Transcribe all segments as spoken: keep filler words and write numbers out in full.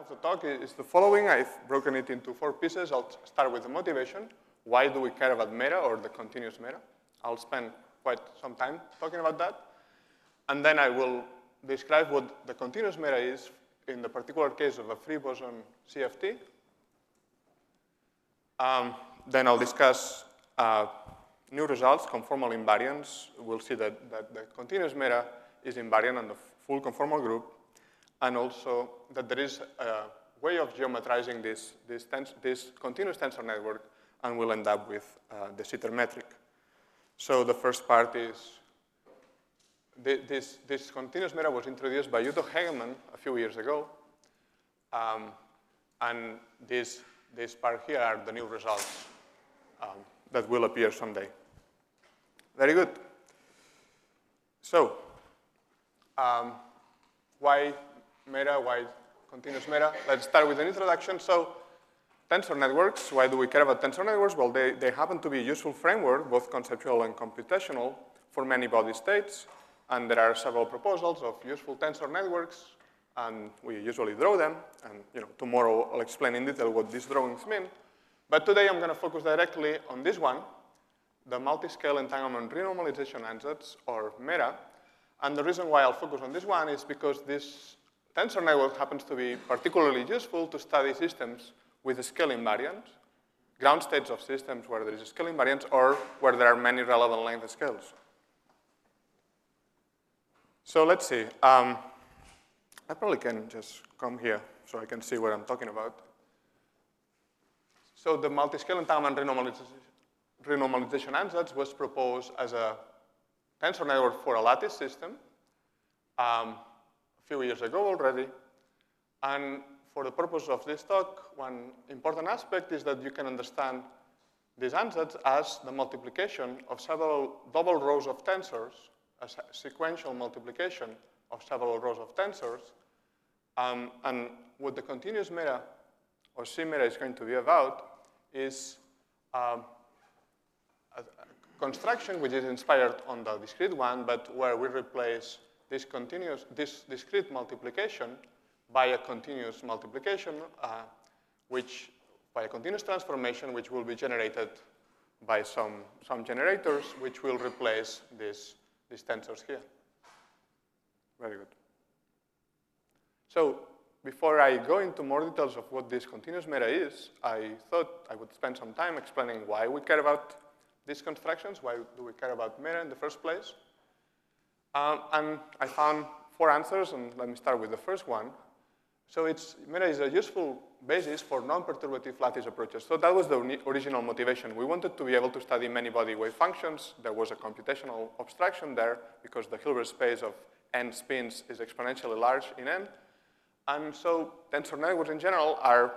of the talk is the following. I've broken it into four pieces. I'll start with the motivation. Why do we care about meta or the continuous meta? I'll spend quite some time talking about that. And then I will describe what the continuous meta is in the particular case of a free boson C F T. Um, then I'll discuss uh, new results, conformal invariance. We'll see that, that the continuous meta is invariant on the full conformal group, and also that there is a way of geometrizing this, this, tens this continuous tensor network, and we'll end up with uh, de Sitter metric. So the first part is, this, this continuous meta was introduced by Udo Hegemann a few years ago, um, and this, this part here are the new results um, that will appear someday. Very good. So, um, why meta, why continuous meta? Let's start with an introduction. So, tensor networks, why do we care about tensor networks? Well, they, they happen to be a useful framework, both conceptual and computational, for many body states. And there are several proposals of useful tensor networks, and we usually draw them. And you know, tomorrow I'll explain in detail what these drawings mean. But today I'm going to focus directly on this one, the multi-scale entanglement renormalization ansatz, or meta. And the reason why I'll focus on this one is because this tensor network happens to be particularly useful to study systems with a scale invariance, ground states of systems where there is a scale invariance, or where there are many relevant length scales. So let's see. Um, I probably can just come here so I can see what I'm talking about. So the multi-scale entanglement renormalization, renormalization ansatz was proposed as a tensor network for a lattice system um, a few years ago already. And for the purpose of this talk, one important aspect is that you can understand this ansatz as the multiplication of several double rows of tensors, a sequential multiplication of several rows of tensors. Um, and what the continuous meta or C meta is going to be about is um, a, a construction which is inspired on the discrete one, but where we replace this continuous, this discrete multiplication by a continuous multiplication, uh, which by a continuous transformation, which will be generated by some some generators, which will replace this these tensors here. Very good. So before I go into more details of what this continuous meta is, I thought I would spend some time explaining why we care about these constructions, why do we care about meta in the first place. Um, and I found four answers, and let me start with the first one. So it's, meta is a useful basis for non-perturbative lattice approaches. So that was the original motivation. We wanted to be able to study many body wave functions. There was a computational abstraction there because the Hilbert space of n spins is exponentially large in n. And so tensor networks in general are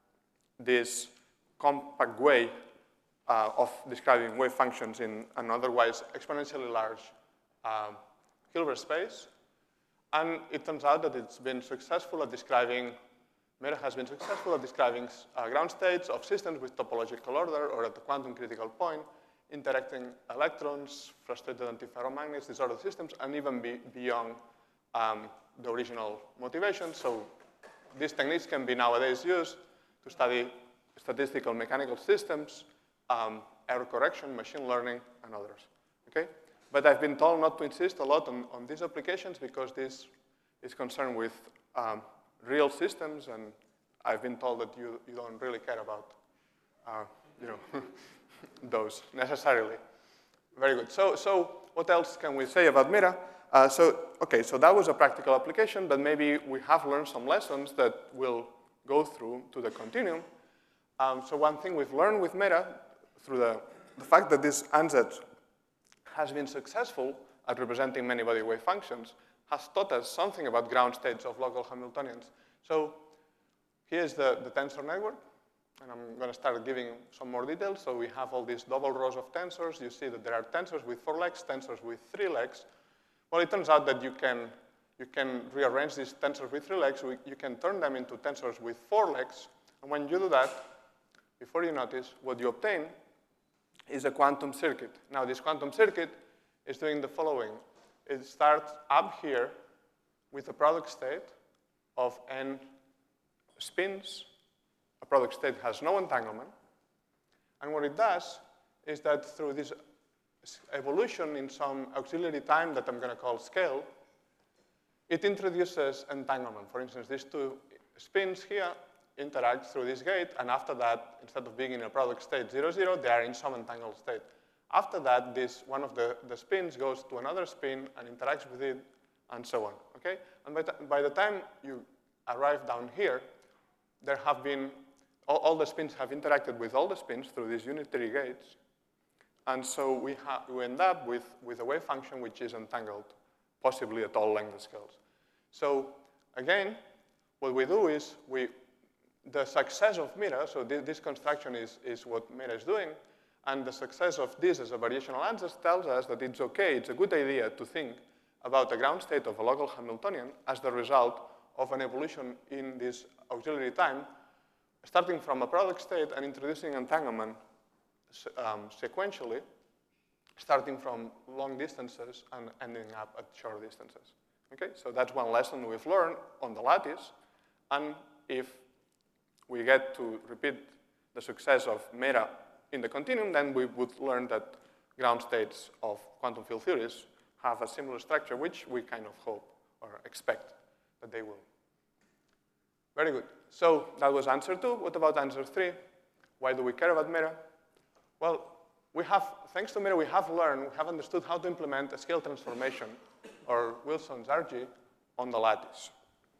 this compact way uh, of describing wave functions in an otherwise exponentially large um, Hilbert space. And it turns out that it's been successful at describing, meta has been successful at describing uh, ground states of systems with topological order or at the quantum critical point, interacting electrons, frustrated antiferromagnets, these ordered systems, and even be beyond um, the original motivation. So these techniques can be nowadays used to study statistical mechanical systems, um, error correction, machine learning, and others. Okay? But I've been told not to insist a lot on, on these applications because this is concerned with um, real systems, and I've been told that you, you don't really care about uh, you know, those necessarily. Very good. So, so what else can we say about meta? Uh, so, okay, so that was a practical application, but maybe we have learned some lessons that will go through to the continuum. Um, so one thing we've learned with meta, through the, the fact that this ansatz has been successful at representing many body wave functions, has taught us something about ground states of local Hamiltonians. So here's the, the tensor network, and I'm going to start giving some more details. So we have all these double rows of tensors. You see that there are tensors with four legs, tensors with three legs. Well, it turns out that you can, you can rearrange these tensors with three legs. You can turn them into tensors with four legs. And when you do that, before you notice, what you obtain is a quantum circuit. Now, this quantum circuit is doing the following. It starts up here with a product state of n spins. A product state has no entanglement. And what it does is that through this evolution in some auxiliary time that I'm going to call scale, it introduces entanglement. For instance, these two spins here interact through this gate, and after that, instead of being in a product state zero, zero, they are in some entangled state. After that, this one of the, the spins goes to another spin and interacts with it, and so on, okay? And by, by the time you arrive down here, there have been, all, all the spins have interacted with all the spins through these unitary gates, and so we, we end up with, with a wave function which is entangled, possibly at all length scales. So again, what we do is we, the success of Mira, so this, this construction is, is what Mira is doing, and the success of this as a variational answer tells us that it's okay, it's a good idea to think about the ground state of a local Hamiltonian as the result of an evolution in this auxiliary time, starting from a product state and introducing entanglement um, sequentially, starting from long distances and ending up at short distances. Okay, so that's one lesson we've learned on the lattice, and if we get to repeat the success of Mira in the continuum, then we would learn that ground states of quantum field theories have a similar structure, which we kind of hope or expect that they will. Very good. So that was answer two. What about answer three? Why do we care about Mira? Well, we have, thanks to Mira, we have learned, we have understood how to implement a scale transformation, or Wilson's R G, on the lattice.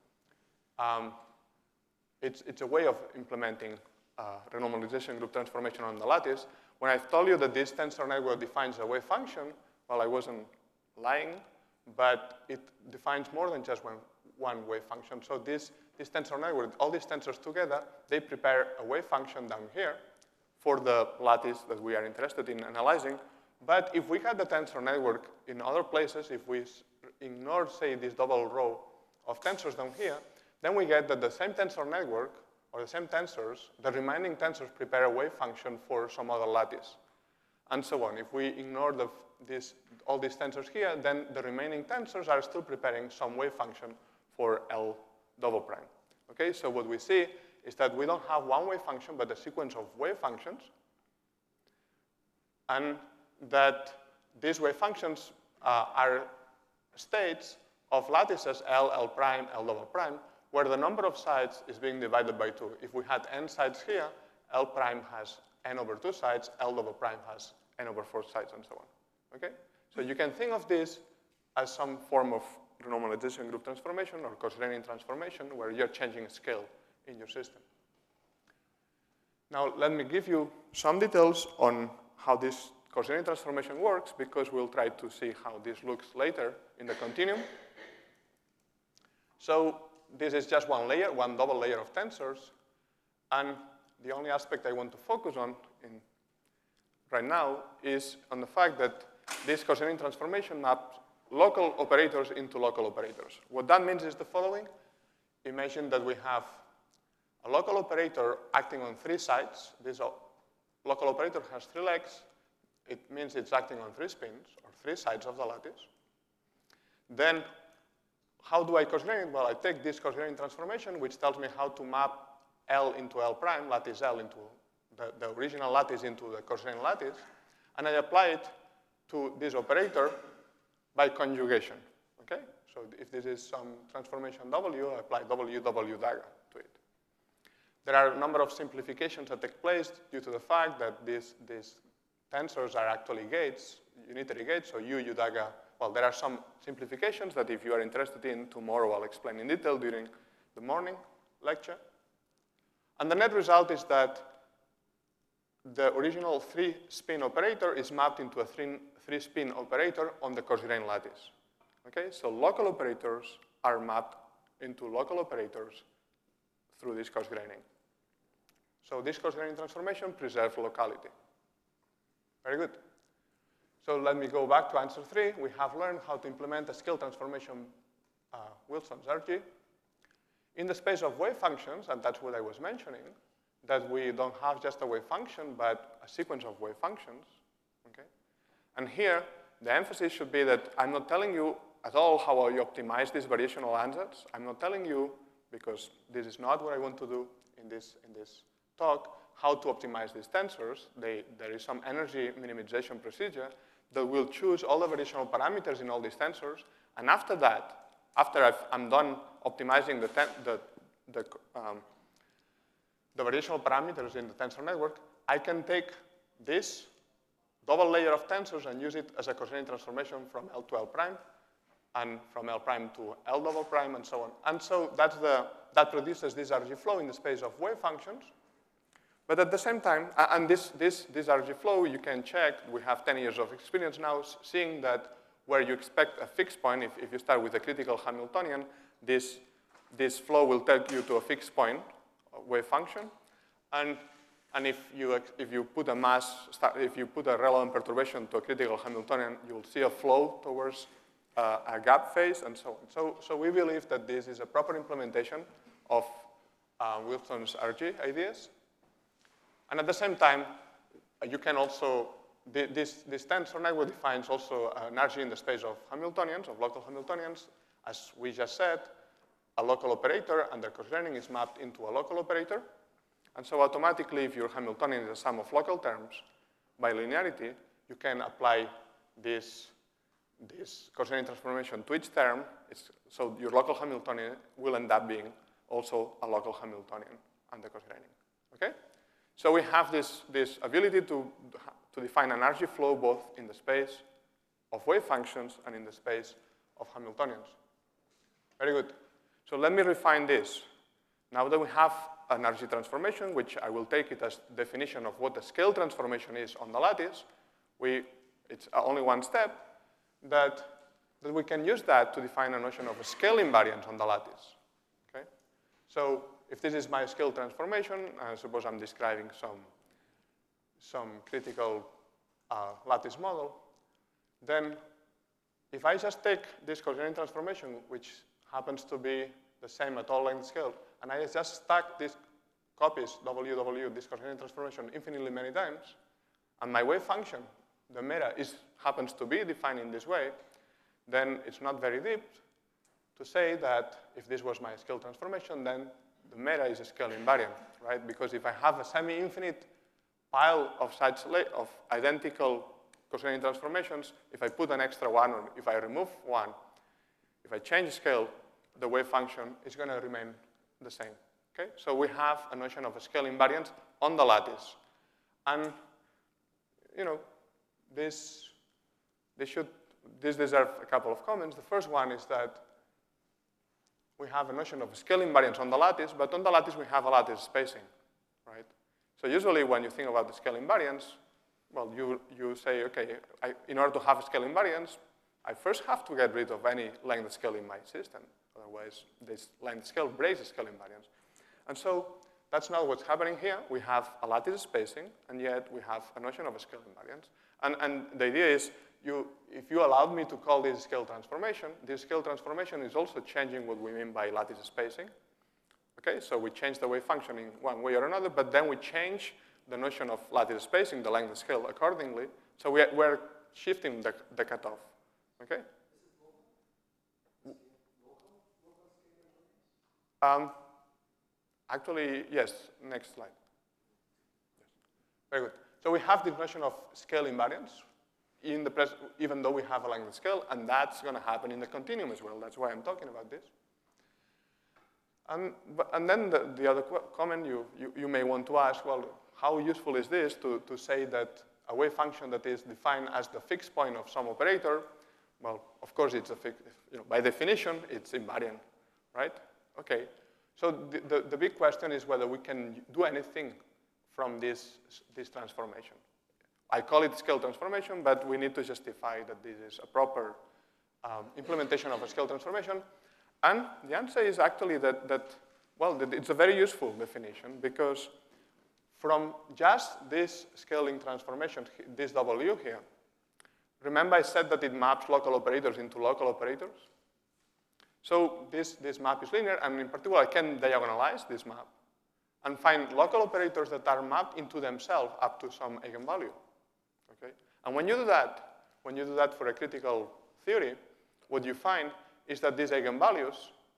Um, it's, it's a way of implementing uh, renormalization group transformation on the lattice. When I've told you that this tensor network defines a wave function, well, I wasn't lying, but it defines more than just one, one wave function. So this, this tensor network, all these tensors together, they prepare a wave function down here for the lattice that we are interested in analyzing. But if we had the tensor network in other places, if we ignore, say, this double row of tensors down here, then we get that the same tensor network, or the same tensors, the remaining tensors prepare a wave function for some other lattice, and so on. If we ignore the, this, all these tensors here, then the remaining tensors are still preparing some wave function for L double prime. Okay, so what we see is that we don't have one wave function, but a sequence of wave functions, and that these wave functions uh, are states of lattices L, L prime, L double prime, where the number of sides is being divided by two. If we had n sides here, L prime has n over two sides, L double prime has n over four sides, and so on. Okay? So you can think of this as some form of renormalization group transformation or Cosranian transformation, where you're changing scale in your system. Now, let me give you some details on how this Cosranian transformation works, because we'll try to see how this looks later in the continuum. So this is just one layer, one double layer of tensors. And the only aspect I want to focus on in right now is on the fact that this Cosranian transformation maps local operators into local operators. What that means is the following. Imagine that we have a local operator acting on three sides. This local operator has three legs. It means it's acting on three spins, or three sides of the lattice. Then, how do I Cosranian it? Well, I take this Cosranian transformation, which tells me how to map L into L prime, lattice L into the, the original lattice into the Cosranian lattice, and I apply it to this operator by conjugation, okay? So if this is some transformation W, I apply W, W dagger to it. There are a number of simplifications that take place due to the fact that these, these tensors are actually gates, unitary gates, so U, U dagger. Well, there are some simplifications that if you are interested in, tomorrow I'll explain in detail during the morning lecture. And the net result is that the original three-spin operator is mapped into a three-spin operator on the Cosranian lattice. Okay, so local operators are mapped into local operators through this Cosranian. So this Cosranian transformation preserves locality. Very good. So let me go back to answer three. We have learned how to implement a scale transformation uh, Wilson's R G in the space of wave functions, and that's what I was mentioning, that we don't have just a wave function, but a sequence of wave functions, okay? And here, the emphasis should be that I'm not telling you at all how you optimize these variational ansatz. I'm not telling you because this is not what I want to do in this, in this talk, how to optimize these tensors. They, there is some energy minimization procedure that will choose all the variational parameters in all these tensors, and after that, after I've, I'm done optimizing the, ten, the, the, um, the variational parameters in the tensor network, I can take this double layer of tensors and use it as a cosine transformation from L to L prime, and from L prime to L double prime, and so on. And so that's the, that produces this R G flow in the space of wave functions. But at the same time, and this, this, this R G flow, you can check, we have ten years of experience now, seeing that where you expect a fixed point, if, if you start with a critical Hamiltonian, this, this flow will take you to a fixed point wave function. And, and if, you, if you put a mass, if you put a relevant perturbation to a critical Hamiltonian, you'll see a flow towards uh, a gap phase and so on. So, so we believe that this is a proper implementation of uh, Wilson's R G ideas. And at the same time, you can also, this, this tensor network defines also an R G in the space of Hamiltonians, of local Hamiltonians. As we just said, a local operator under cosine is mapped into a local operator. And so automatically, if your Hamiltonian is a sum of local terms, by linearity, you can apply this, this cosine transformation to each term. It's, so your local Hamiltonian will end up being also a local Hamiltonian under cosine. Okay? So we have this, this ability to, to define an R G flow both in the space of wave functions and in the space of Hamiltonians. Very good. So let me refine this. Now that we have an R G transformation, which I will take it as definition of what the scale transformation is on the lattice, we, it's only one step, that, that we can use that to define a notion of a scale invariance on the lattice. Okay? So if this is my scale transformation, uh, suppose I'm describing some, some critical uh, lattice model, then if I just take this cosine transformation, which happens to be the same at all length scale, and I just stack these copies, W, W, this cosine transformation infinitely many times, and my wave function, the meta, is, happens to be defined in this way, then it's not very deep to say that if this was my scale transformation, then the meta is a scale invariant, right? Because if I have a semi-infinite pile of such of identical cosine transformations, if I put an extra one or if I remove one, if I change scale, the wave function is going to remain the same. Okay? So we have a notion of a scale invariance on the lattice. And, you know, this, this should, this deserves a couple of comments. The first one is that we have a notion of scale invariance on the lattice, but on the lattice we have a lattice spacing, right? So usually when you think about the scale invariance, well, you, you say, okay, I, in order to have a scale invariance, I first have to get rid of any length scale in my system. Otherwise, this length scale breaks the scale invariance. And so that's not what's happening here. We have a lattice spacing, and yet we have a notion of a scale invariance. And, and the idea is, you, if you allowed me to call this scale transformation, this scale transformation is also changing what we mean by lattice spacing. Okay, so we change the wave function in one way or another, but then we change the notion of lattice spacing, the length scale, accordingly. So we, we're shifting the, the cutoff. Okay? Um, actually, yes, next slide. Yes. Very good. So we have this notion of scale invariance, in the pres even though we have a length scale, and that's going to happen in the continuum as well. That's why I'm talking about this. And, but, and then the, the other comment you, you, you may want to ask, well, how useful is this to, to say that a wave function that is defined as the fixed point of some operator, well, of course, it's a fixed, you know, by definition, it's invariant, right? Okay, so the, the, the big question is whether we can do anything from this, this transformation. I call it scale transformation, but we need to justify that this is a proper um, implementation of a scale transformation. And the answer is actually that, that, well, it's a very useful definition, because from just this scaling transformation, this W here, remember I said that it maps local operators into local operators? So this, this map is linear, and in particular, I can diagonalize this map and find local operators that are mapped into themselves up to some eigenvalue. Okay? And when you do that, when you do that for a critical theory, what you find is that these eigenvalues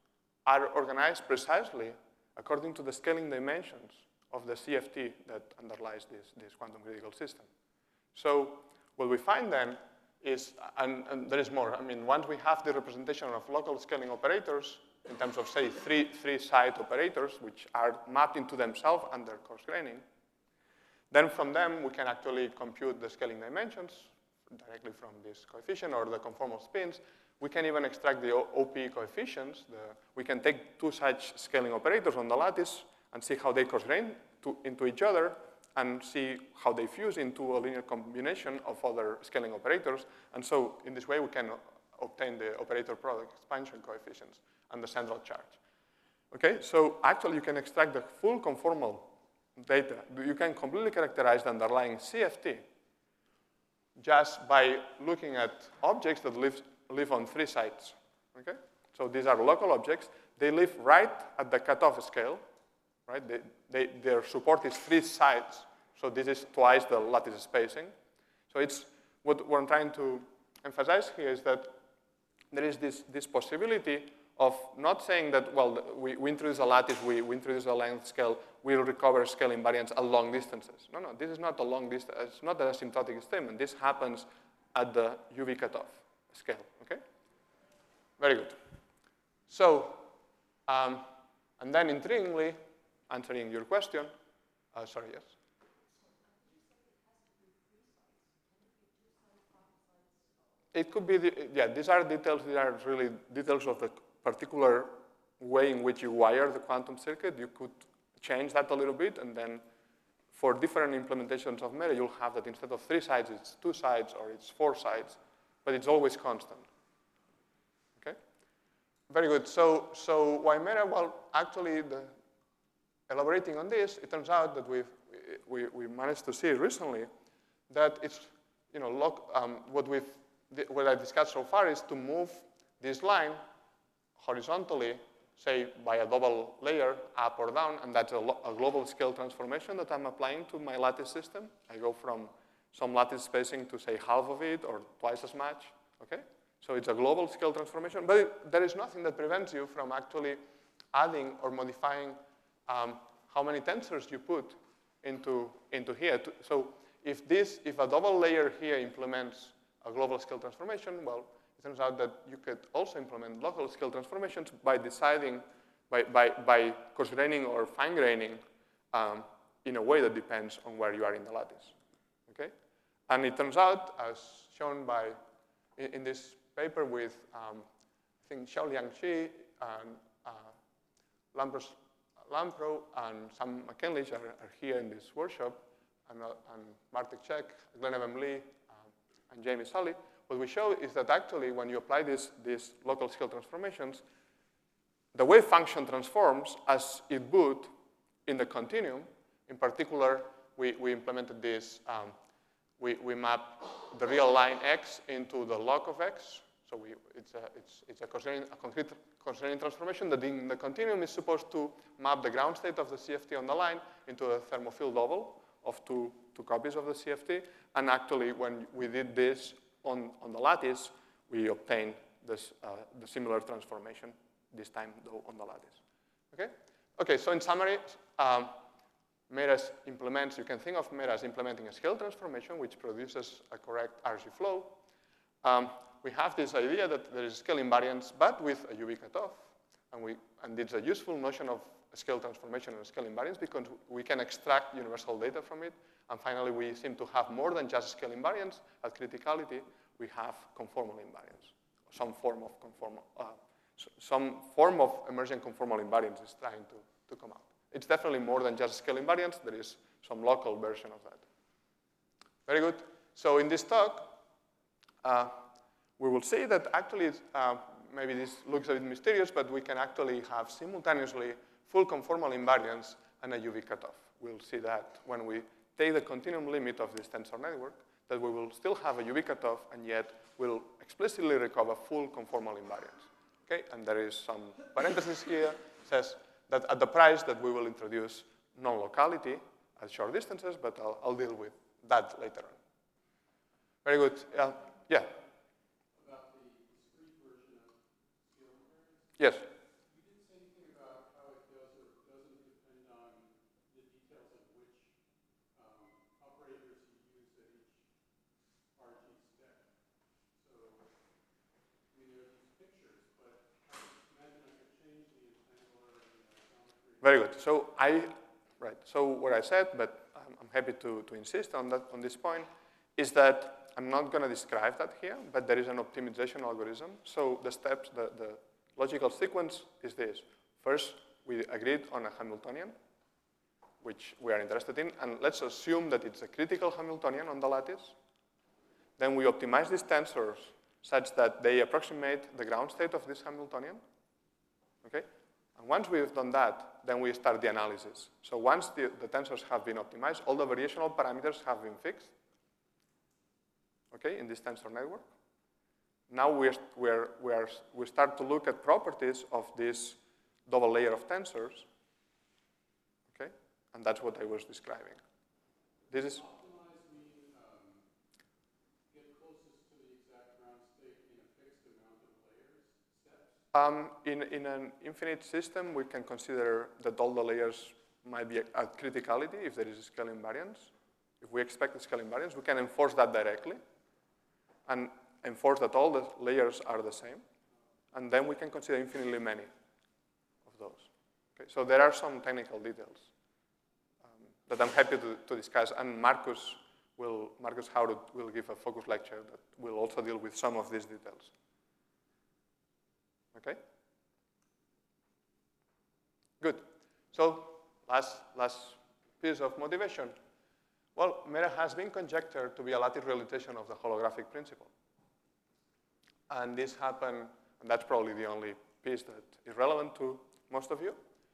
are organized precisely according to the scaling dimensions of the C F T that underlies this, this quantum critical system. So what we find then is, and, and there is more, I mean, once we have the representation of local scaling operators in terms of, say, three, three side operators, which are mapped into themselves under coarse graining, then from them, we can actually compute the scaling dimensions directly from this coefficient or the conformal spins. We can even extract the O P coefficients. The, we can take two such scaling operators on the lattice and see how they coarse grain to, into each other and see how they fuse into a linear combination of other scaling operators. And so in this way, we can obtain the operator product expansion coefficients and the central charge. Okay, so actually you can extract the full conformal data. You can completely characterize the underlying C F T just by looking at objects that live, live on three sites. Okay? So these are local objects. They live right at the cutoff scale. Right? They, they, their support is three sides. So this is twice the lattice spacing. So it's what, what I'm trying to emphasize here is that there is this, this possibility of not saying that, well, we, we introduce a lattice, we, we introduce a length scale, we'll recover scale invariance at long distances. No, no, this is not a long distance. It's not an asymptotic statement. This happens at the U V cutoff scale, okay? Very good. So, um, and then intriguingly, answering your question, uh, sorry, yes? It could be, the, yeah, these are details, these are really details of the particular way in which you wire the quantum circuit. You could change that a little bit, and then for different implementations of Mera, you'll have that instead of three sides, it's two sides, or it's four sides, but it's always constant. Okay? Very good. So, so why Mera? Well, actually, the, elaborating on this, it turns out that we've, we, we managed to see recently that it's, you know, loc, um, what we've, what I discussed so far is to move this line horizontally, say by a double layer, up or down, and that's a, a global scale transformation that I'm applying to my lattice system. I go from some lattice spacing to say half of it or twice as much, okay? So it's a global scale transformation, but it, there is nothing that prevents you from actually adding or modifying um, how many tensors you put into, into here. So if this, if a double layer here implements a global scale transformation, well, it turns out that you could also implement local scale transformations by deciding, by, by, by coarse graining or fine graining um, in a way that depends on where you are in the lattice, okay? And it turns out, as shown by, in, in this paper with, um, I think, Xiaoliang Xi and uh, Lampros, Lampro and Sam McKenlich are, are here in this workshop, and, uh, and Bartek Czech, Glenn Evan Lee, um, and Jamie Sully. What we show is that actually when you apply this, these local scale transformations, the wave function transforms as it would in the continuum. In particular, we, we implemented this, um, we, we map the real line x into the log of x. So we, it's a, it's, it's a, constraining, a concrete constraining transformation that in the continuum is supposed to map the ground state of the C F T on the line into a thermophile double of two, two copies of the C F T. And actually, when we did this on, on the lattice, we obtained this, uh, the similar transformation, this time though on the lattice. Okay? Okay, so in summary, um, Mera's implements, you can think of Mera as implementing a scale transformation which produces a correct R G flow. Um, we have this idea that there is scale invariance, but with a U V cutoff. And, we, and it's a useful notion of a scale transformation and scale invariance because we can extract universal data from it. And finally, we seem to have more than just scale invariance. At criticality, we have conformal invariance, some form of conformal, uh, some form of emergent conformal invariance is trying to, to come out. It's definitely more than just scale invariance. There is some local version of that. Very good. So in this talk, uh, we will see that actually, uh, maybe this looks a bit mysterious, but we can actually have simultaneously full conformal invariance and a U V cutoff. We'll see that when we take the continuum limit of this tensor network, that we will still have a U V cutoff, and yet we'll explicitly recover full conformal invariance. Okay, and there is some parenthesis here, says that at the price that we will introduce non-locality at short distances, but I'll, I'll deal with that later on. Very good. Uh, yeah. About the discrete version of scale invariance? Yes. You did say Very good. So I, right. So what I said, but I'm, I'm happy to, to insist on that on this point, is that I'm not going to describe that here, but there is an optimization algorithm. So the steps, the, the logical sequence is this. First, we agreed on a Hamiltonian, which we are interested in, and let's assume that it's a critical Hamiltonian on the lattice. Then we optimize these tensors such that they approximate the ground state of this Hamiltonian, okay? And once we've done that, then we start the analysis. So once the, the tensors have been optimized, all the variational parameters have been fixed, okay, in this tensor network. Now we're, we're, we're, we start to look at properties of this double layer of tensors, okay? And that's what I was describing. This is... Optimize mean um, get closest to the exact ground state in a fixed amount of layers, steps? Um, in, in an infinite system, we can consider that all the layers might be at criticality if there is a scale invariance. If we expect a scale invariance, we can enforce that directly and enforce that all the layers are the same. And then we can consider infinitely many of those. Okay, so there are some technical details um, that I'm happy to, to discuss. And Marcus will, Marcus Howard will give a focus lecture that will also deal with some of these details. Okay? Good. So last, last piece of motivation. Well, Mera has been conjectured to be a lattice realization of the holographic principle. And this happened, and that's probably the only piece that is relevant to most of you.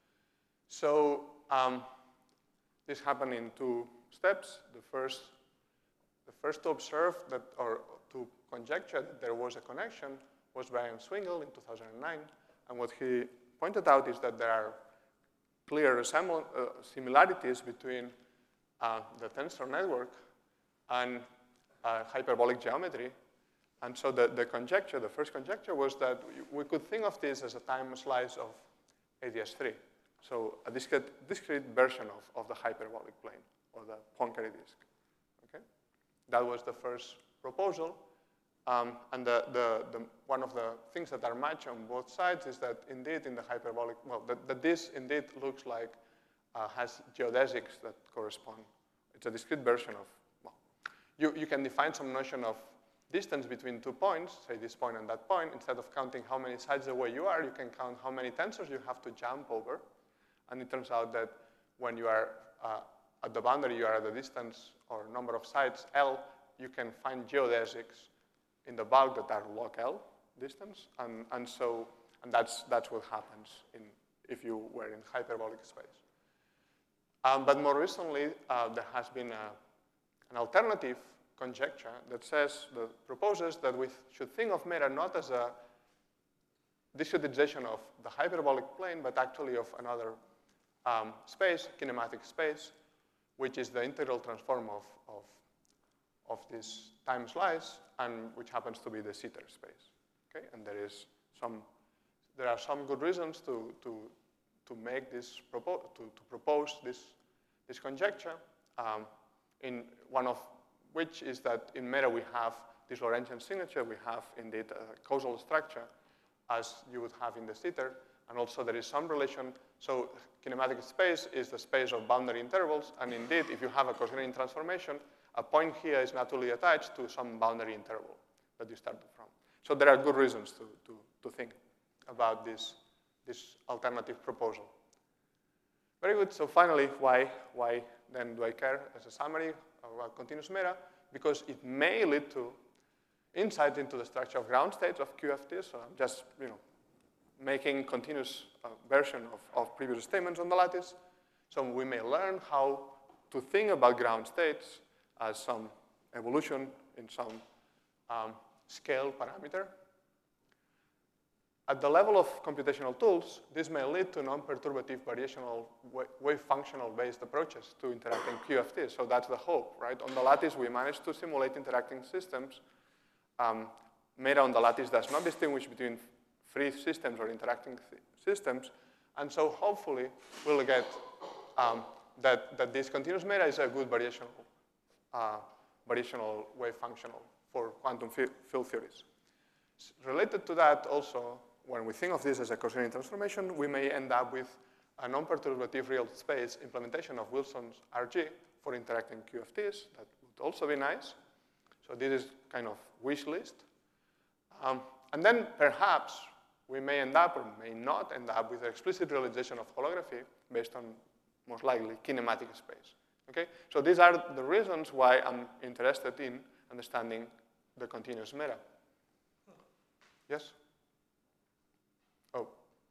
So um, this happened in two steps. The first, the first to observe that, or to conjecture that there was a connection was Brian Swingle in two thousand nine. And what he pointed out is that there are clear uh, similarities between uh, the tensor network and uh, hyperbolic geometry. And so the, the conjecture, the first conjecture was that we could think of this as a time slice of A D S three. So a discrete, discrete version of, of the hyperbolic plane, or the Poincare disk, okay? That was the first proposal. Um, and the, the, the, one of the things that are matched on both sides is that indeed in the hyperbolic, well, the, the disk indeed looks like, uh, has geodesics that correspond. It's a discrete version of, well, you, you can define some notion of distance between two points, say this point and that point. Instead of counting how many sides away you are, you can count how many tensors you have to jump over. And it turns out that when you are uh, at the boundary, you are at a distance or number of sides L, you can find geodesics in the bulk that are log L distance. And, and so, and that's, that's what happens in, if you were in hyperbolic space. Um, but more recently, uh, there has been a, an alternative conjecture that says, that proposes that we should think of Mera not as a discretization of the hyperbolic plane, but actually of another um, space, kinematic space, which is the integral transform of, of, of this time slice, and which happens to be the Sitter space. Okay? And there is some, there are some good reasons to, to, to make this, propo to, to propose this, this conjecture. Um, in one of which is that in Mera we have this Lorentzian signature, we have indeed a causal structure as you would have in the Sitter, and also there is some relation. So kinematic space is the space of boundary intervals, and indeed if you have a Gaussian transformation, a point here is naturally attached to some boundary interval that you started from. So there are good reasons to, to, to think about this, this alternative proposal. Very good, so finally, why, why then do I care as a summary about continuous Mera? Because it may lead to insight into the structure of ground states of Q F T. So I'm just, you know, making continuous uh, version of, of previous statements on the lattice. So we may learn how to think about ground states as some evolution in some um, scale parameter. At the level of computational tools, this may lead to non-perturbative variational wave functional based approaches to interacting Q F Ts. So that's the hope, right? On the lattice, we managed to simulate interacting systems. Um, Mera on the lattice does not distinguish between free systems or interacting systems. And so hopefully, we'll get um, that, that this continuous Mera is a good variational, uh, variational wave functional for quantum field theories. Related to that also, when we think of this as a Gaussian transformation, we may end up with a non-perturbative real space implementation of Wilson's R G for interacting Q F Ts. That would also be nice. So this is kind of wish list. Um, and then perhaps we may end up or may not end up with an explicit realization of holography based on, most likely, kinematic space. Okay? So these are the reasons why I'm interested in understanding the continuous meta. Yes? Oh.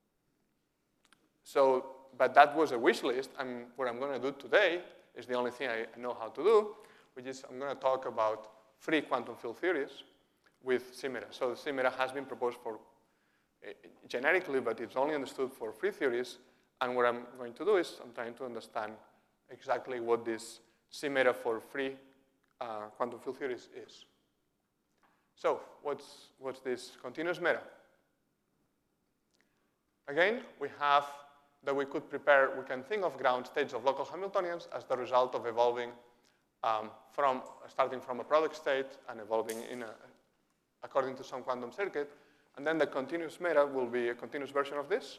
So, but that was a wish list, and what I'm going to do today is the only thing I know how to do, which is I'm going to talk about free quantum field theories with CIMERA. So CIMERA has been proposed for uh, generically, but it's only understood for free theories. And what I'm going to do is I'm trying to understand exactly what this CIMERA for free uh, quantum field theories is. So what's, what's this continuous meta? Again, we have that we could prepare, we can think of ground states of local Hamiltonians as the result of evolving um, from, starting from a product state and evolving in a, according to some quantum circuit. And then the continuous meta will be a continuous version of this.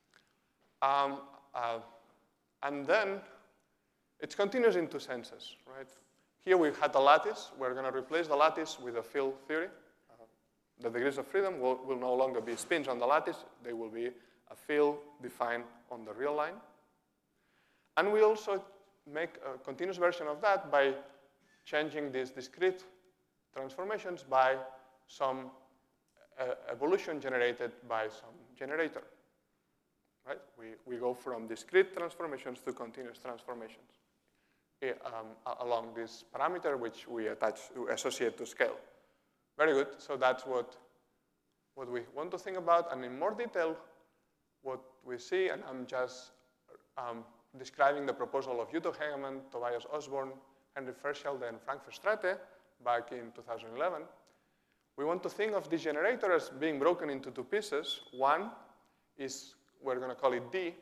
Um, uh, and then it's continuous in two senses, right? Here we've had a lattice. We're going to replace the lattice with a field theory. Uh, the degrees of freedom will, will no longer be spins on the lattice. They will be a field defined on the real line. And we also make a continuous version of that by changing these discrete transformations by some uh, evolution generated by some generator. Right? We, we go from discrete transformations to continuous transformations um, along this parameter which we attach to associate to scale. Very good. So that's what, what we want to think about. And in more detail, what we see, and I'm just um, describing the proposal of Yuto Hegemann, Tobias Osborne, Henry Verschelde, and Frank Verstraete back in two thousand eleven. We want to think of this generator as being broken into two pieces. One is, we're going to call it D.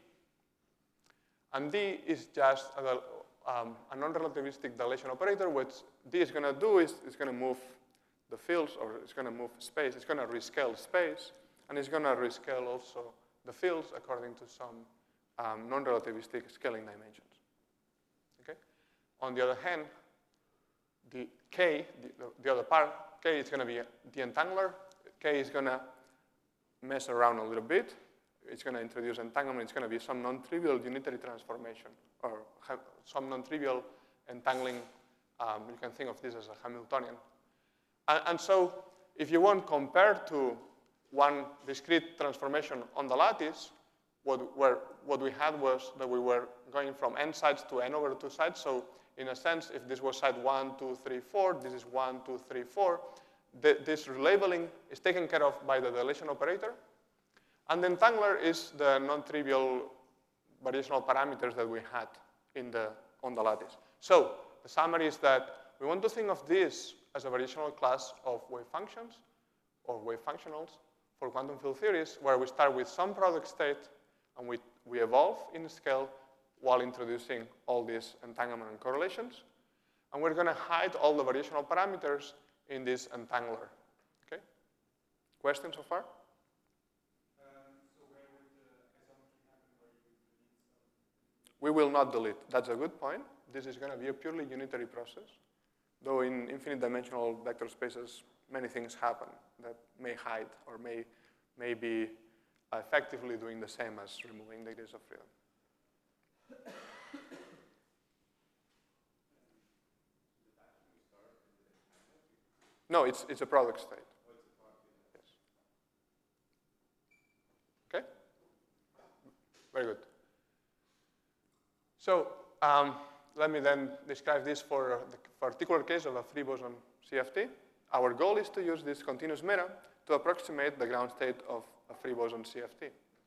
And D is just a, um, a non-relativistic dilation operator. What D is going to do is it's going to move the fields, or it's going to move space. It's going to rescale space, and it's going to rescale also the fields according to some um, non-relativistic scaling dimensions. Okay? On the other hand, the K, the, the other part, K is going to be the entangler. K is going to mess around a little bit. It's going to introduce entanglement. It's going to be some non-trivial unitary transformation, or have some non-trivial entangling. Um, you can think of this as a Hamiltonian. And, and so if you want, compared to one discrete transformation on the lattice, what, where, what we had was that we were going from n sides to n over two sides. So in a sense, if this was side one, two, three, four, this is one, two, three, four, the, this relabeling is taken care of by the dilation operator. And the entangler is the non-trivial variational parameters that we had in the, on the lattice. So the summary is that we want to think of this as a variational class of wave functions or wave functionals for quantum field theories, where we start with some product state and we, we evolve in scale while introducing all these entanglement and correlations. And we're going to hide all the variational parameters in this entangler. Okay? Questions so far? Um, so where would the isometry happen where you would delete some? We will not delete. That's a good point. This is going to be a purely unitary process. Though in infinite dimensional vector spaces, many things happen that may hide or may, may be effectively doing the same as removing degrees of freedom. No, it's, it's a product state. Yes. Okay? Very good. So um, let me then describe this for the particular case of a free boson C F T. Our goal is to use this continuous meta to approximate the ground state of a free boson C F T.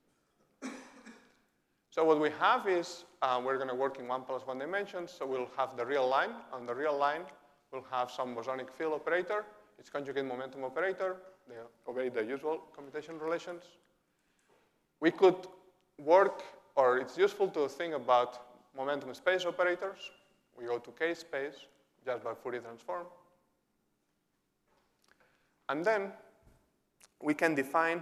So what we have is, uh, we're going to work in one plus one dimensions. So we'll have the real line. On the real line, we'll have some bosonic field operator. It's conjugate momentum operator. They obey the usual commutation relations. We could work, or it's useful to think about momentum space operators. We go to K space just by Fourier transform. And then we can define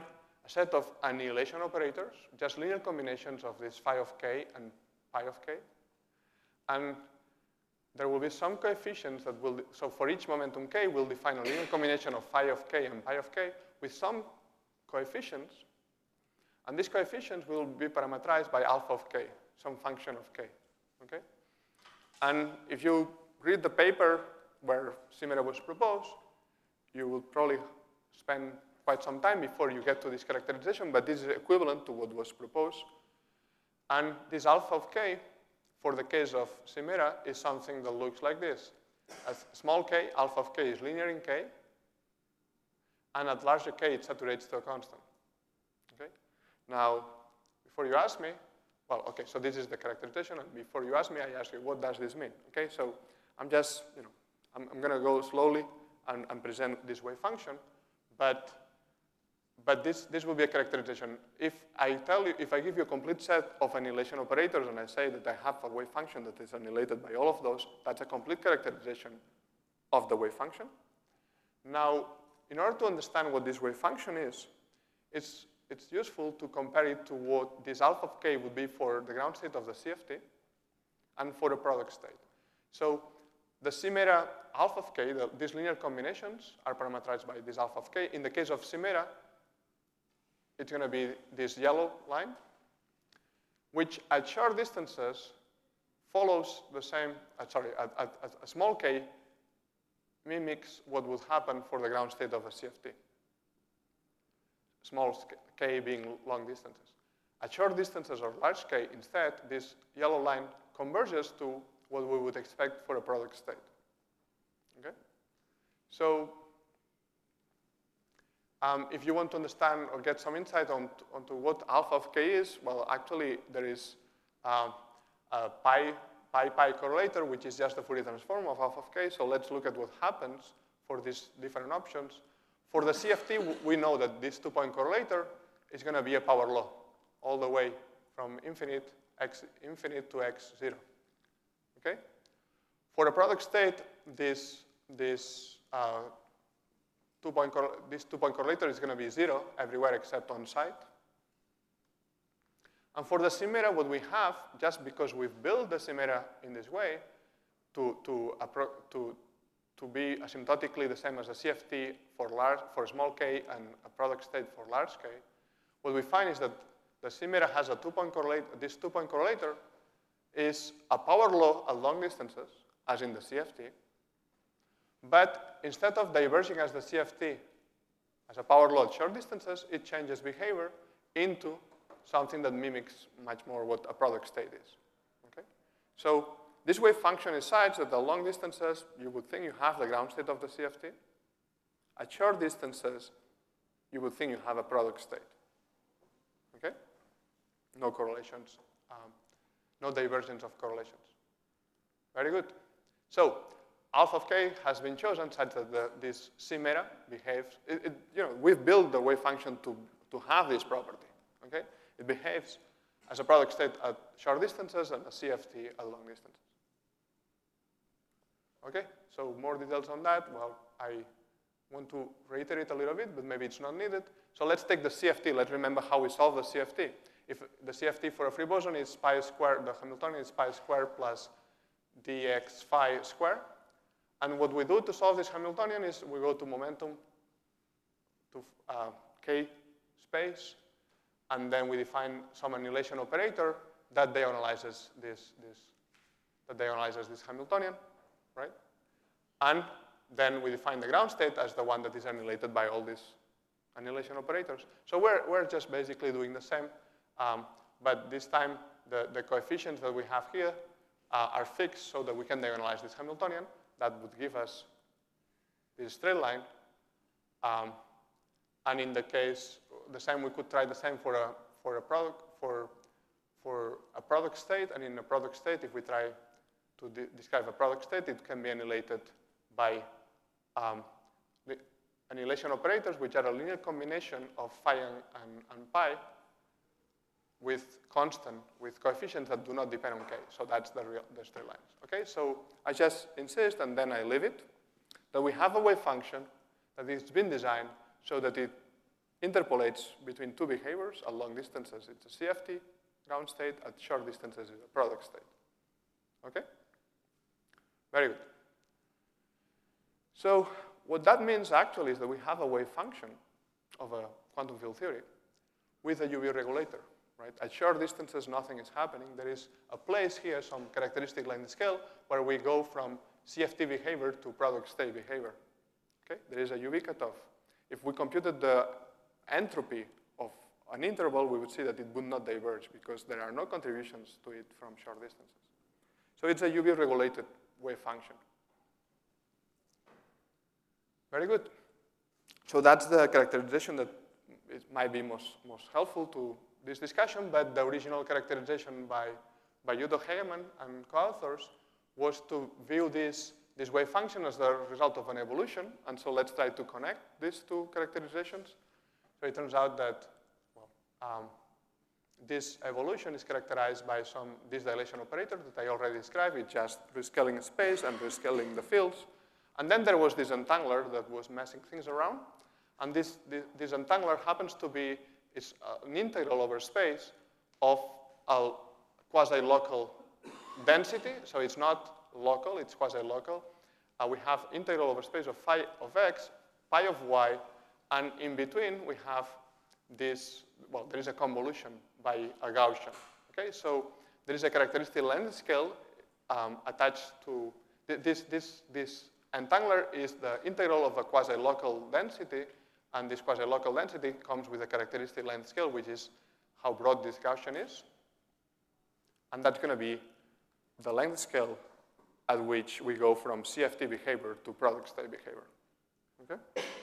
a set of annihilation operators, just linear combinations of this phi of k and pi of k. And there will be some coefficients that will, so for each momentum k, we'll define a linear combination of phi of k and pi of k with some coefficients. And these coefficients will be parameterized by alpha of k, some function of k, okay? And if you read the paper where CIMERA was proposed, you will probably spend quite some time before you get to this characterization, but this is equivalent to what was proposed. And this alpha of k, for the case of CIMERA, is something that looks like this. At small k, alpha of k is linear in k, and at larger k, it saturates to a constant, okay? Now, before you ask me, well, okay, so this is the characterization, and before you ask me, I ask you, what does this mean, okay? So I'm just, you know, I'm, I'm gonna go slowly and, and present this wave function, but, but this, this will be a characterization. If I tell you, if I give you a complete set of annihilation operators and I say that I have a wave function that is annihilated by all of those, that's a complete characterization of the wave function. Now, in order to understand what this wave function is, it's, it's useful to compare it to what this alpha of k would be for the ground state of the C F T and for the product state. So the CIMERA alpha of k, the, these linear combinations are parameterized by this alpha of k. In the case of CIMERA, it's going to be this yellow line, which at short distances follows the same, uh, sorry, at, at, at a small k mimics what would happen for the ground state of a C F T. Small k being long distances. At short distances or large k, instead, this yellow line converges to what we would expect for a product state. Okay? So um, if you want to understand or get some insight on, onto what alpha of k is, well, actually, there is uh, a pi, pi pi correlator, which is just the Fourier transform of alpha of k. So let's look at what happens for these different options. For the C F T, we know that this two-point correlator is going to be a power law all the way from infinite, x infinite to x zero. Okay? For a product state, this, this uh, two-point this two-point correlator is going to be zero everywhere except on site. And for the CIMERA, what we have, just because we've built the CIMERA in this way to, to, to, to be asymptotically the same as a C F T for, large, for small k and a product state for large k, what we find is that the CIMERA has a two-point correlator. This two-point correlator is a power law at long distances, as in the C F T, but instead of diverging as the C F T as a power law at short distances, it changes behavior into something that mimics much more what a product state is. Okay? So this wave function is such that at long distances, you would think you have the ground state of the C F T. At short distances, you would think you have a product state. Okay? No correlations. Um, no divergence of correlations. Very good. So alpha of k has been chosen such that the, this CIMERA behaves. It, it, you know, we've built the wave function to, to have this property. Okay? It behaves as a product state at short distances and a C F T at long distances. Okay? So more details on that. Well, I want to reiterate a little bit, but maybe it's not needed. So let's take the C F T. Let's remember how we solve the C F T. If the C F T for a free boson is pi squared, the Hamiltonian is pi squared plus dx phi squared. And what we do to solve this Hamiltonian is we go to momentum, to uh, k space, and then we define some annihilation operator that diagonalizes this, this, that diagonalizes this Hamiltonian, right? And then we define the ground state as the one that is annihilated by all these annihilation operators. So we're, we're just basically doing the same, um, but this time the, the coefficients that we have here uh, are fixed so that we can diagonalize this Hamiltonian. That would give us this straight line. Um, and in the case, the same, we could try the same for a, for a product, for, for a product state. And in a product state, if we try to de describe a product state, it can be annihilated by um, the annihilation operators, which are a linear combination of phi and, and, and pi with constant, with coefficients that do not depend on k. So that's the, real, the straight lines. Okay, so I just insist, and then I leave it, that we have a wave function that has been designed so that it interpolates between two behaviors. At long distances, it's a C F T ground state. At short distances, it's a product state. Okay? Very good. So what that means actually is that we have a wave function of a quantum field theory with a U V regulator. Right? At short distances, nothing is happening. There is a place here, some characteristic length scale, where we go from C F T behavior to product state behavior. Okay? There is a U V cutoff. If we computed the entropy of an interval, we would see that it would not diverge because there are no contributions to it from short distances. So it's a U V-regulated wave function. Very good. So that's the characterization that it might be most, most helpful to this discussion, but the original characterization by, by Udo Hegemann and co-authors was to view this, this wave function as the result of an evolution, and so let's try to connect these two characterizations. So it turns out that, well, um, this evolution is characterized by some disdilation operator that I already described. It's just rescaling space and rescaling the fields. And then there was this entangler that was messing things around, and this, this, this entangler happens to be is an integral over space of a quasi-local density. So it's not local, it's quasi-local. Uh, we have integral over space of phi of x, pi of y, and in between we have this, well, there is a convolution by a Gaussian. Okay, so there is a characteristic length scale um, attached to this, this, this entangler is the integral of a quasi-local density. And this quasi-local density comes with a characteristic length scale, which is how broad this Gaussian is. And that's going to be the length scale at which we go from C F T behavior to product state behavior. Okay?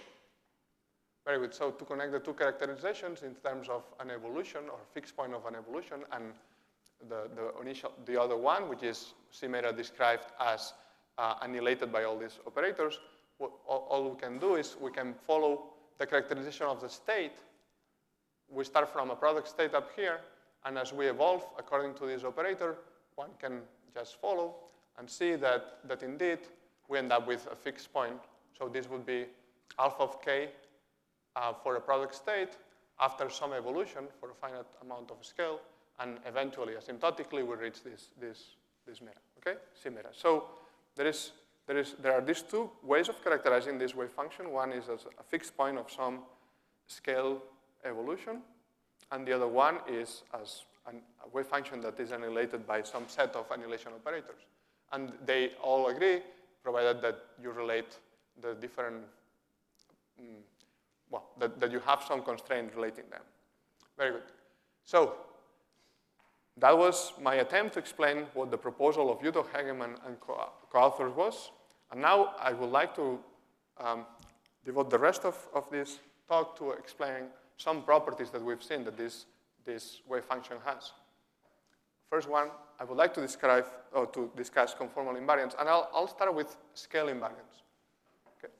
Very good. So to connect the two characterizations in terms of an evolution or fixed point of an evolution and the, the, initial, the other one, which is Simera described as uh, annihilated by all these operators, what, all, all we can do is we can follow the characterization of the state. We start from a product state up here, and as we evolve according to this operator, one can just follow and see that, that indeed we end up with a fixed point. So this would be alpha of k uh, for a product state after some evolution for a finite amount of scale, and eventually, asymptotically, we reach this, this, this mera, okay? Simera. So there is There, is, there are these two ways of characterizing this wave function. One is as a fixed point of some scale evolution, and the other one is as an, a wave function that is annihilated by some set of annihilation operators. And they all agree, provided that you relate the different, mm, well, that, that you have some constraint relating them. Very good. So that was my attempt to explain what the proposal of Udo Hegemann and co-authors was. And now I would like to um, devote the rest of, of this talk to explain some properties that we've seen that this, this wave function has. First one, I would like to describe or to discuss conformal invariance, and I'll, I'll start with scale invariance. Okay.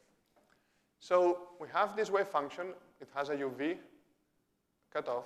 So we have this wave function. It has a U V cutoff.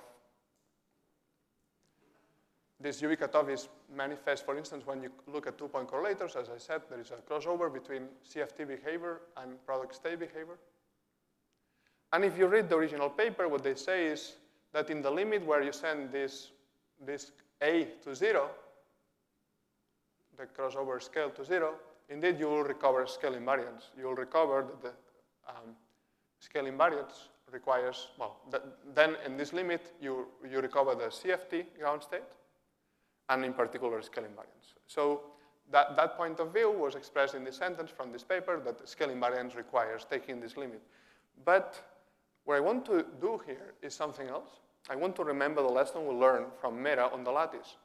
This U V cutoff is manifest, for instance, when you look at two-point correlators. As I said, there is a crossover between C F T behavior and product state behavior. And if you read the original paper, what they say is that in the limit where you send this, this A to zero, the crossover scale to zero, indeed you will recover scale invariance. You will recover that the um, scale invariance requires, well, the, then in this limit, you, you recover the C F T ground state, and in particular scale invariance. So that, that point of view was expressed in this sentence from this paper that scale invariance requires taking this limit. But what I want to do here is something else. I want to remember the lesson we learned from Mera on the lattice.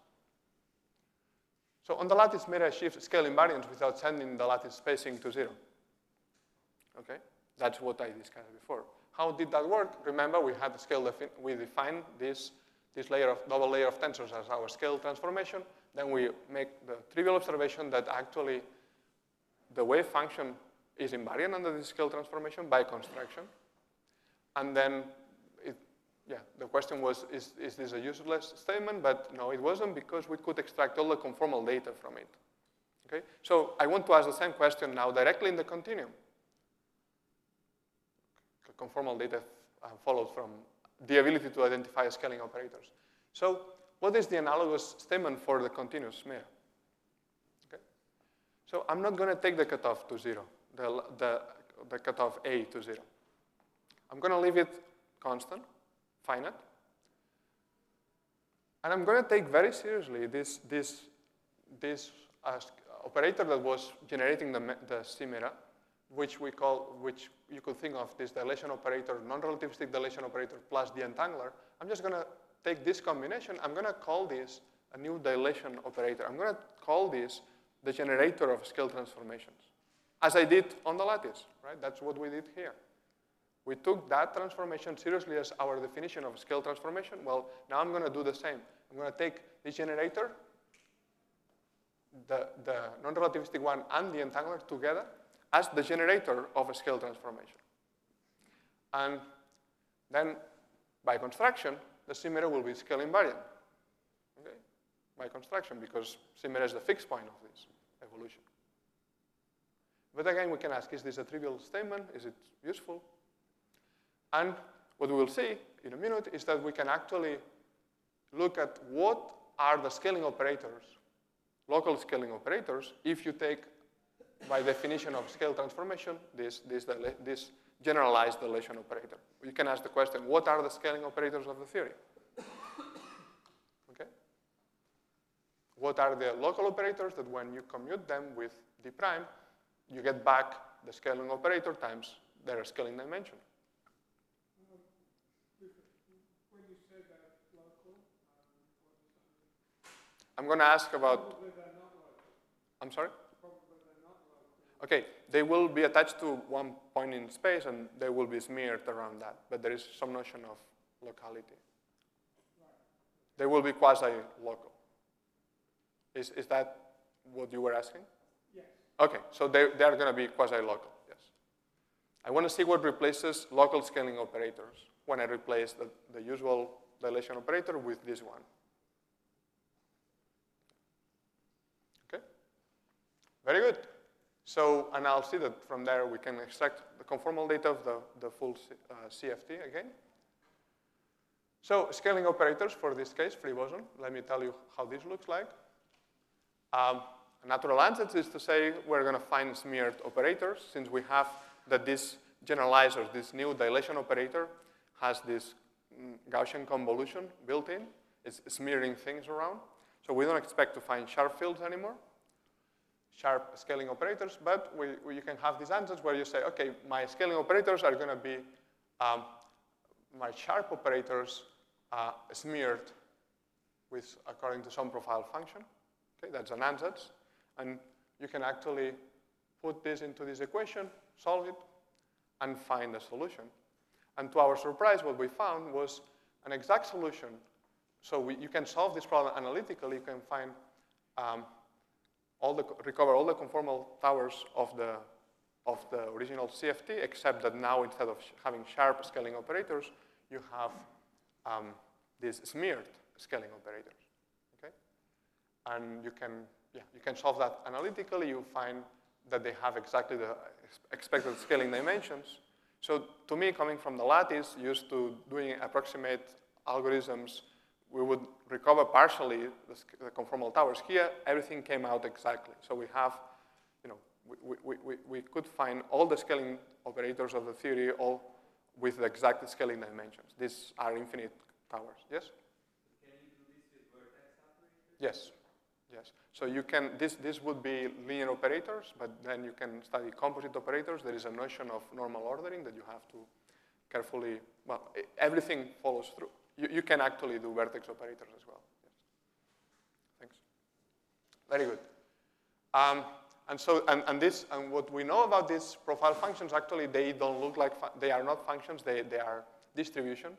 So on the lattice, Mera achieves scale invariance without sending the lattice spacing to zero. Okay? That's what I discussed before. How did that work? Remember, we had the scale, defi we defined this this layer of, double layer of tensors as our scale transformation. Then we make the trivial observation that actually the wave function is invariant under this scale transformation by construction. And then, it, yeah, the question was, is, is this a useless statement? But no, it wasn't, because we could extract all the conformal data from it. Okay? So I want to ask the same question now directly in the continuum. Conformal data uh, follows from the ability to identify scaling operators. So what is the analogous statement for the continuous smear? Okay. So I'm not going to take the cutoff to zero, the, the, the cutoff A to zero. I'm going to leave it constant, finite. And I'm going to take very seriously this, this, this uh, operator that was generating the, the CMIRA, which we call, which you could think of this dilation operator, non-relativistic dilation operator plus the entangler. I'm just going to take this combination. I'm going to call this a new dilation operator. I'm going to call this the generator of scale transformations, as I did on the lattice, right? That's what we did here. We took that transformation seriously as our definition of scale transformation. Well, now I'm going to do the same. I'm going to take this generator, the, the non-relativistic one and the entangler together as the generator of a scale transformation. And then, by construction, the CMIRA will be scale invariant, okay? By construction, because CMIRA is the fixed point of this evolution. But again, we can ask, is this a trivial statement? Is it useful? And what we will see in a minute is that we can actually look at what are the scaling operators, local scaling operators, if you take, by definition of scale transformation, this, this, this generalized dilation operator. You can ask the question, what are the scaling operators of the theory? Okay? What are the local operators that when you commute them with d prime, you get back the scaling operator times their scaling dimension? When you say that local, I'm going to ask about. probably they're not local. I'm sorry? Probably they're not local. Okay, they will be attached to one point in space and they will be smeared around that, but there is some notion of locality. Right. They will be quasi-local. Is, is that what you were asking? Yes. Okay, so they, they are going to be quasi-local, yes. I want to see what replaces local scaling operators when I replace the, the usual dilation operator with this one. Okay, very good. So, and I'll see that from there we can extract the conformal data of the, the full C, uh, C F T again. So, scaling operators for this case, free boson. Let me tell you how this looks like. Um, a natural answer is to say we're going to find smeared operators, since we have that this generalizer, this new dilation operator, has this mm, Gaussian convolution built in. It's smearing things around. So we don't expect to find sharp fields anymore, sharp scaling operators, but we, we, you can have these answers where you say, okay, my scaling operators are going to be um, my sharp operators uh, smeared with according to some profile function. Okay, that's an ansatz. And you can actually put this into this equation, solve it, and find a solution. And to our surprise, what we found was an exact solution. So we, you can solve this problem analytically. You can find um, all the, recover all the conformal towers of the, of the original C F T, except that now instead of having sharp scaling operators, you have um, these smeared scaling operators. Okay? And you can, yeah, you can solve that analytically. You find that they have exactly the expected scaling dimensions. So to me, coming from the lattice, used to doing approximate algorithms, we would recover partially the, the conformal towers. Here, everything came out exactly. So we have, you know, we, we, we, we could find all the scaling operators of the theory all with the exact scaling dimensions. These are infinite towers, yes? Can you do this with vertex operators? Yes, yes. So you can, this, this would be linear operators, but then you can study composite operators. There is a notion of normal ordering that you have to carefully, well, everything follows through. You, you can actually do vertex operators as well. Yes. Thanks. Very good. Um, and so, and, and this, and what we know about these profile functions, actually, they don't look like, they are not functions, they, they are distributions.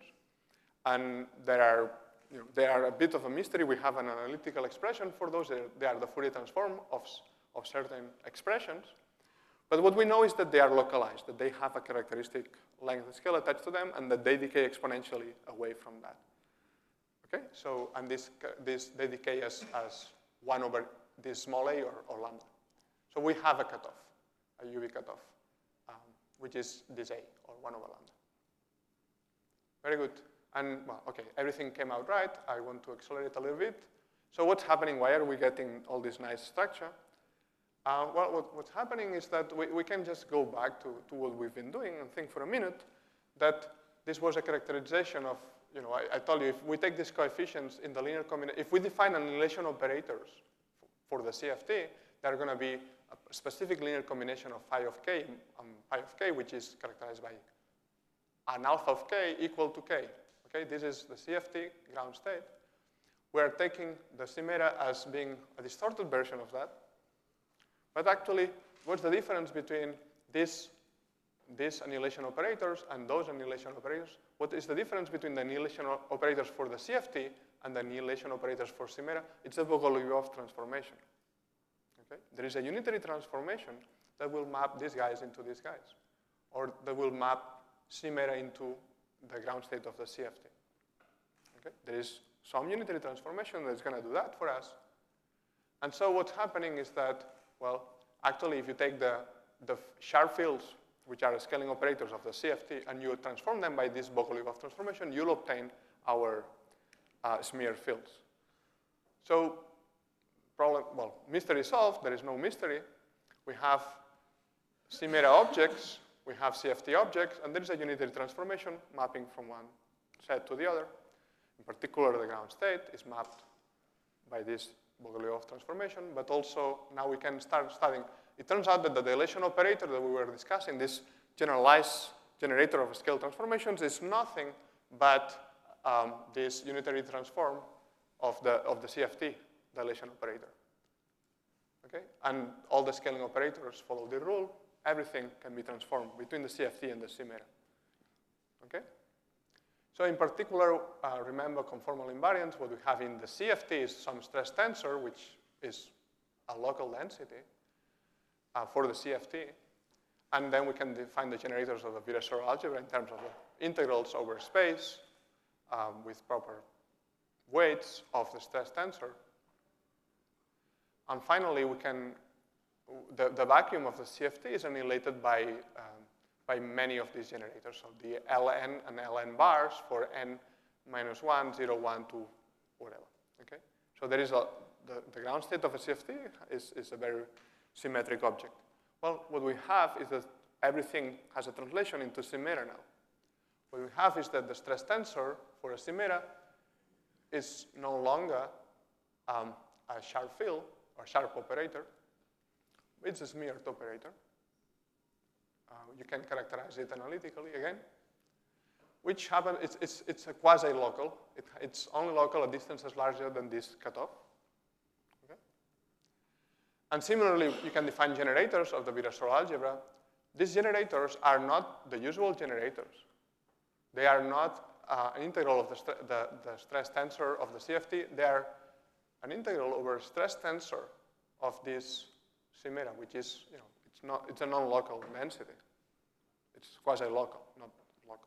And there are, you know, they are a bit of a mystery. We have an analytical expression for those. They're, they are the Fourier transform of, of certain expressions. But what we know is that they are localized, that they have a characteristic length scale attached to them, and that they decay exponentially away from that. Okay, so, and this, this they decay as, as one over this small a or, or lambda. So we have a cutoff, a U V cutoff, um, which is this a, or one over lambda. Very good. And, well, okay, everything came out right. I want to accelerate a little bit. So what's happening? Why are we getting all this nice structure? Uh, well, what, what's happening is that we, we can just go back to, to what we've been doing and think for a minute that this was a characterization of, you know, I, I told you, if we take these coefficients in the linear combination, if we define annihilation operators for the C F T, they're going to be a specific linear combination of phi of k and pi of k, which is characterized by an alpha of k equal to k. Okay, this is the C F T ground state. We're taking the CIMERA as being a distorted version of that. But actually, what's the difference between this, these annihilation operators and those annihilation operators? What is the difference between the annihilation operators for the C F T and the annihilation operators for CIMERA? It's a Bogoliubov transformation. Okay? There is a unitary transformation that will map these guys into these guys, or that will map CIMERA into the ground state of the C F T. Okay? There is some unitary transformation that's going to do that for us. And so what's happening is that, well, actually, if you take the, the sharp fields, which are scaling operators of the C F T, and you transform them by this Bogoliubov transformation, you'll obtain our uh, smear fields. So, problem, well, mystery solved. There is no mystery. We have CIMERA objects. We have C F T objects. And there is a unitary transformation mapping from one set to the other. In particular, the ground state is mapped by this Bogoliubov transformation, but also now we can start studying. It turns out that the dilation operator that we were discussing, this generalized generator of scale transformations, is nothing but um, this unitary transform of the, of the C F T dilation operator. Okay? And all the scaling operators follow the rule. Everything can be transformed between the C F T and the CIMERA. Okay? So in particular, uh, remember conformal invariance. What we have in the C F T is some stress tensor, which is a local density uh, for the C F T. And then we can define the generators of the Virasoro algebra in terms of the integrals over space um, with proper weights of the stress tensor. And finally, we can, the, the vacuum of the C F T is annihilated by um, by many of these generators, so the Ln and Ln bars for n minus one, zero, one, two, whatever, okay? So there is a, the, the ground state of a C F T is, is a very symmetric object. Well, what we have is that everything has a translation into CIMERA now. What we have is that the stress tensor for a CIMERA is no longer um, a sharp field or sharp operator. It's a smeared operator. Uh, you can characterize it analytically again, which happen, it's, it's, it's a quasi-local. It, it's only local at distances larger than this cutoff. Okay? And similarly, you can define generators of the Virasoro algebra. These generators are not the usual generators. They are not uh, an integral of the, the, the stress tensor of the C F T. They are an integral over stress tensor of this CIMERA, which is, you know, It's, not, it's a non-local density. It's quasi-local, not local.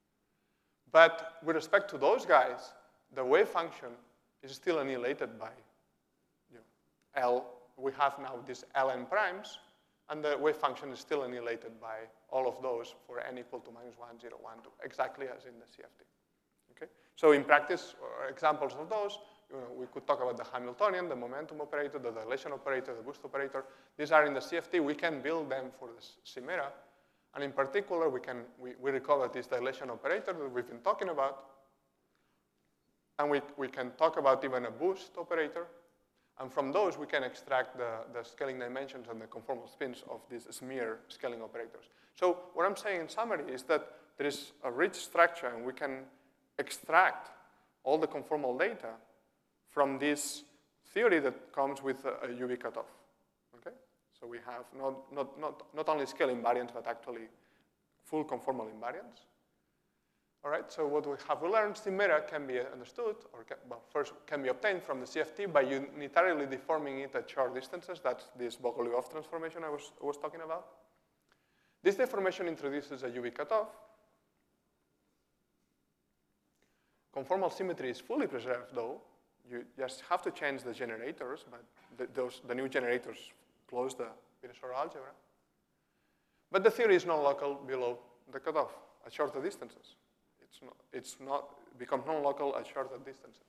But with respect to those guys, the wave function is still annihilated by you know, L. We have now these Ln primes, and the wave function is still annihilated by all of those for n equal to minus one, zero, one, two, exactly as in the C F T. Okay? So in practice, or examples of those, you know, we could talk about the Hamiltonian, the momentum operator, the dilation operator, the boost operator. These are in the C F T. We can build them for the CIMERA. And in particular, we, can, we, we recover this dilation operator that we've been talking about. And we, we can talk about even a boost operator. And from those, we can extract the, the scaling dimensions and the conformal spins of these smear scaling operators. So what I'm saying in summary is that there is a rich structure, and we can extract all the conformal data from this theory that comes with a, a U V cutoff. Okay? So we have not, not, not, not only scale invariance, but actually full conformal invariance. All right, so what we have learned, CIMERA can be understood, or can, well, first can be obtained from the C F T by unitarily deforming it at short distances. That's this Bogoliubov transformation I was, I was talking about. This deformation introduces a U V cutoff. Conformal symmetry is fully preserved, though. You just have to change the generators, but the, those, the new generators close the Virasoro algebra. But the theory is non-local below the cutoff at shorter distances. It's not, it's not becomes non-local at shorter distances.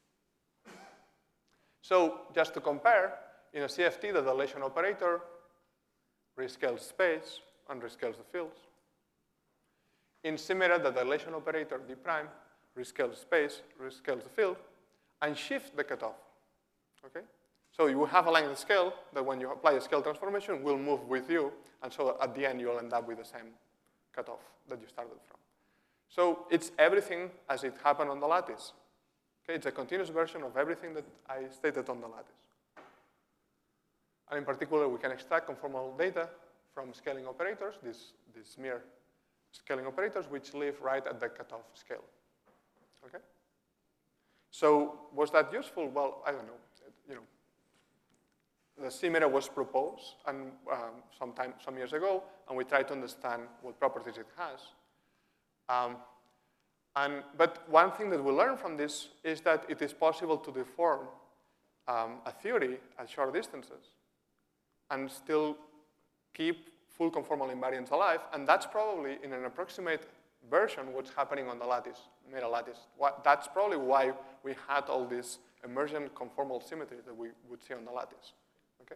So just to compare, in a C F T, the dilation operator rescales space and rescales the fields. In Chimera, the dilation operator, D prime, rescales space, rescales the field, and shifts the cutoff. Okay? So you have a length scale that when you apply a scale transformation will move with you, and so at the end you'll end up with the same cutoff that you started from. So it's everything as it happened on the lattice. Okay? It's a continuous version of everything that I stated on the lattice. And in particular, we can extract conformal data from scaling operators, these, these mere scaling operators, which live right at the cutoff scale. Okay? So was that useful? Well, I don't know. You know, the Chimera was proposed and um, sometime some years ago, and we tried to understand what properties it has. Um, and but one thing that we learned from this is that it is possible to deform um, a theory at short distances and still keep full conformal invariance alive, and that's probably in an approximate version what's happening on the lattice, meta lattice. What, that's probably why we had all this emergent conformal symmetry that we would see on the lattice. Okay?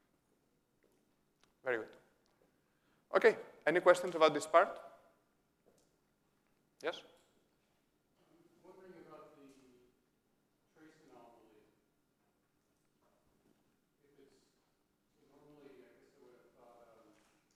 Very good. Okay, any questions about this part? Yes? I'm wondering about the trace anomaly. If it's normally, I guess I would have thought um,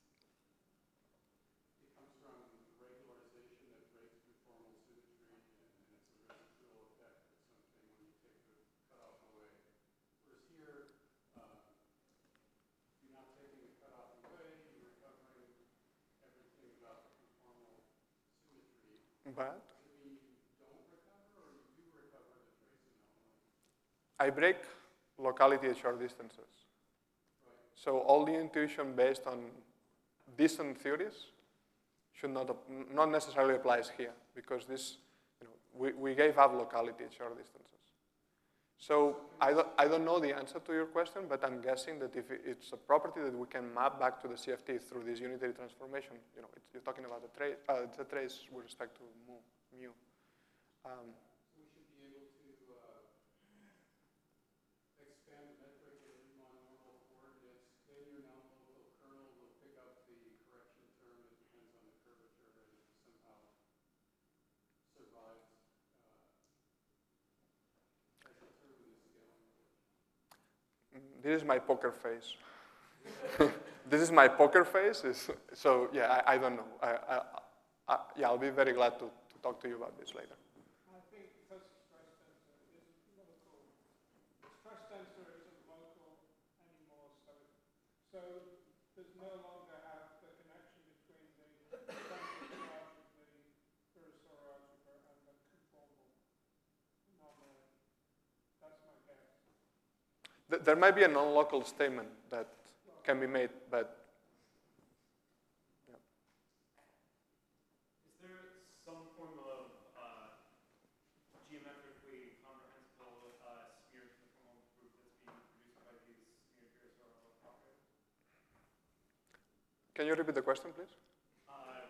it comes from regularization that breaks conformal symmetry, and, and it's a residual effect of something when you take the cutoff away. Whereas here, uh, you're not taking the cutoff away, you're recovering everything about the conformal symmetry. But Does it mean you don't recover, or you do recover the trace anomaly? I break locality at short distances. Right. So all the intuition based on distant theories should not, not necessarily applies here, because this, you know, we, we gave up locality at short distances. So I don't, I don't know the answer to your question, but I'm guessing that if it's a property that we can map back to the C F T through this unitary transformation, you know, it's, you're talking about a trace, uh, it's a trace with respect to mu. mu. Um, So we should be able to uh, expand the metric at Riemann normal coordinates. Then your non-local kernel will pick up the correction term that depends on the curvature, and it somehow survives uh, as a term in the scaling relation. this is my poker face. This is my poker face. Is, so yeah, I, I don't know. I, I, I, yeah, I'll be very glad to, to talk to you about this later. I think because stress tensor isn't local, stress tensor isn't local anymore, so so there's no longer have the connection between the central charge of the Virasoro algebra and the conformal anomaly. That's my guess. Th there might be a non-local statement that can be made, but yeah. Is there some form of uh, geometrically comprehensible uh, smear conformal group that's being produced by these smear Virasoro operators? Can you repeat the question, please? Uh,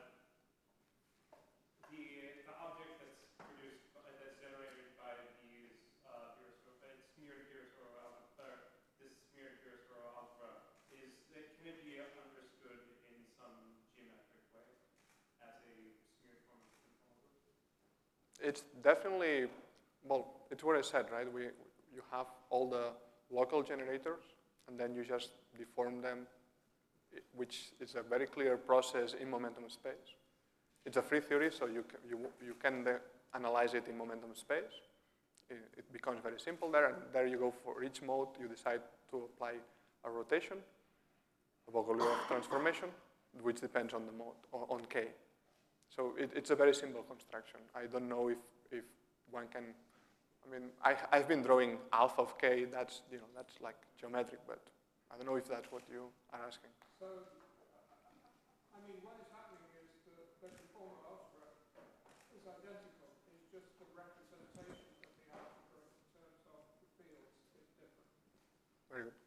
the, the object that's produced, by, that's generated by these uh, Virasoro, uh, smeared Virasoro algebra, this smeared Virasoro algebra, is it, can it be understood in some geometric way as a smeared form of conformal group? It's definitely, well, it's what I said, right? We, you have all the local generators, and then you just deform them, which is a very clear process in momentum space. It's a free theory, so you can, you, you can analyze it in momentum space. It, it becomes very simple there, and there you go for each mode. You decide to apply a rotation, a Bogoliubov transformation, which depends on the mode, on K. So it, it's a very simple construction. I don't know if, if one can, I mean, I, I've been drawing alpha of K, that's, you know, that's like geometric, but I don't know if that's what you are asking. So, I mean, what is happening is the, the conformal algebra is identical. It's just the representation of the algebra in terms of the fields is different. Very good.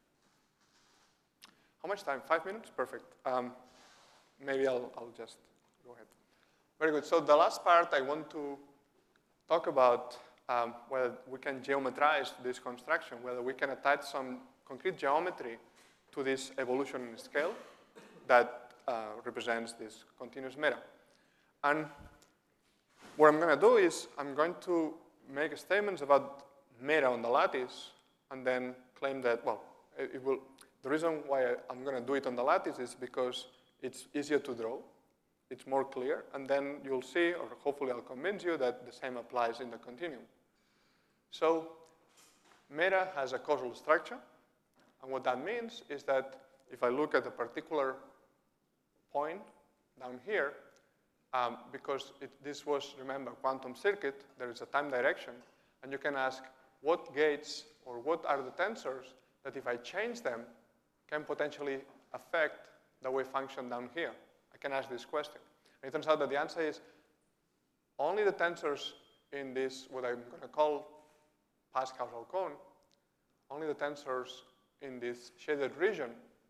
How much time? Five minutes? Perfect. Um, maybe I'll, I'll just go ahead. Very good. So the last part I want to talk about um, whether we can geometrize this construction, whether we can attach some concrete geometry to this evolution in scale that uh, represents this continuous meta. And what I'm going to do is I'm going to make statements about meta on the lattice and then claim that, well, it, it will, the reason why I, I'm going to do it on the lattice is because it's easier to draw. It's more clear, and then you'll see, or hopefully I'll convince you that the same applies in the continuum. So meta has a causal structure, and what that means is that if I look at a particular point down here, um, because it, this was, remember, quantum circuit, there is a time direction, and you can ask what gates or what are the tensors that if I change them can potentially affect the wave function down here. I can ask this question. And it turns out that the answer is only the tensors in this, what I'm going to call past causal cone, only the tensors in this shaded region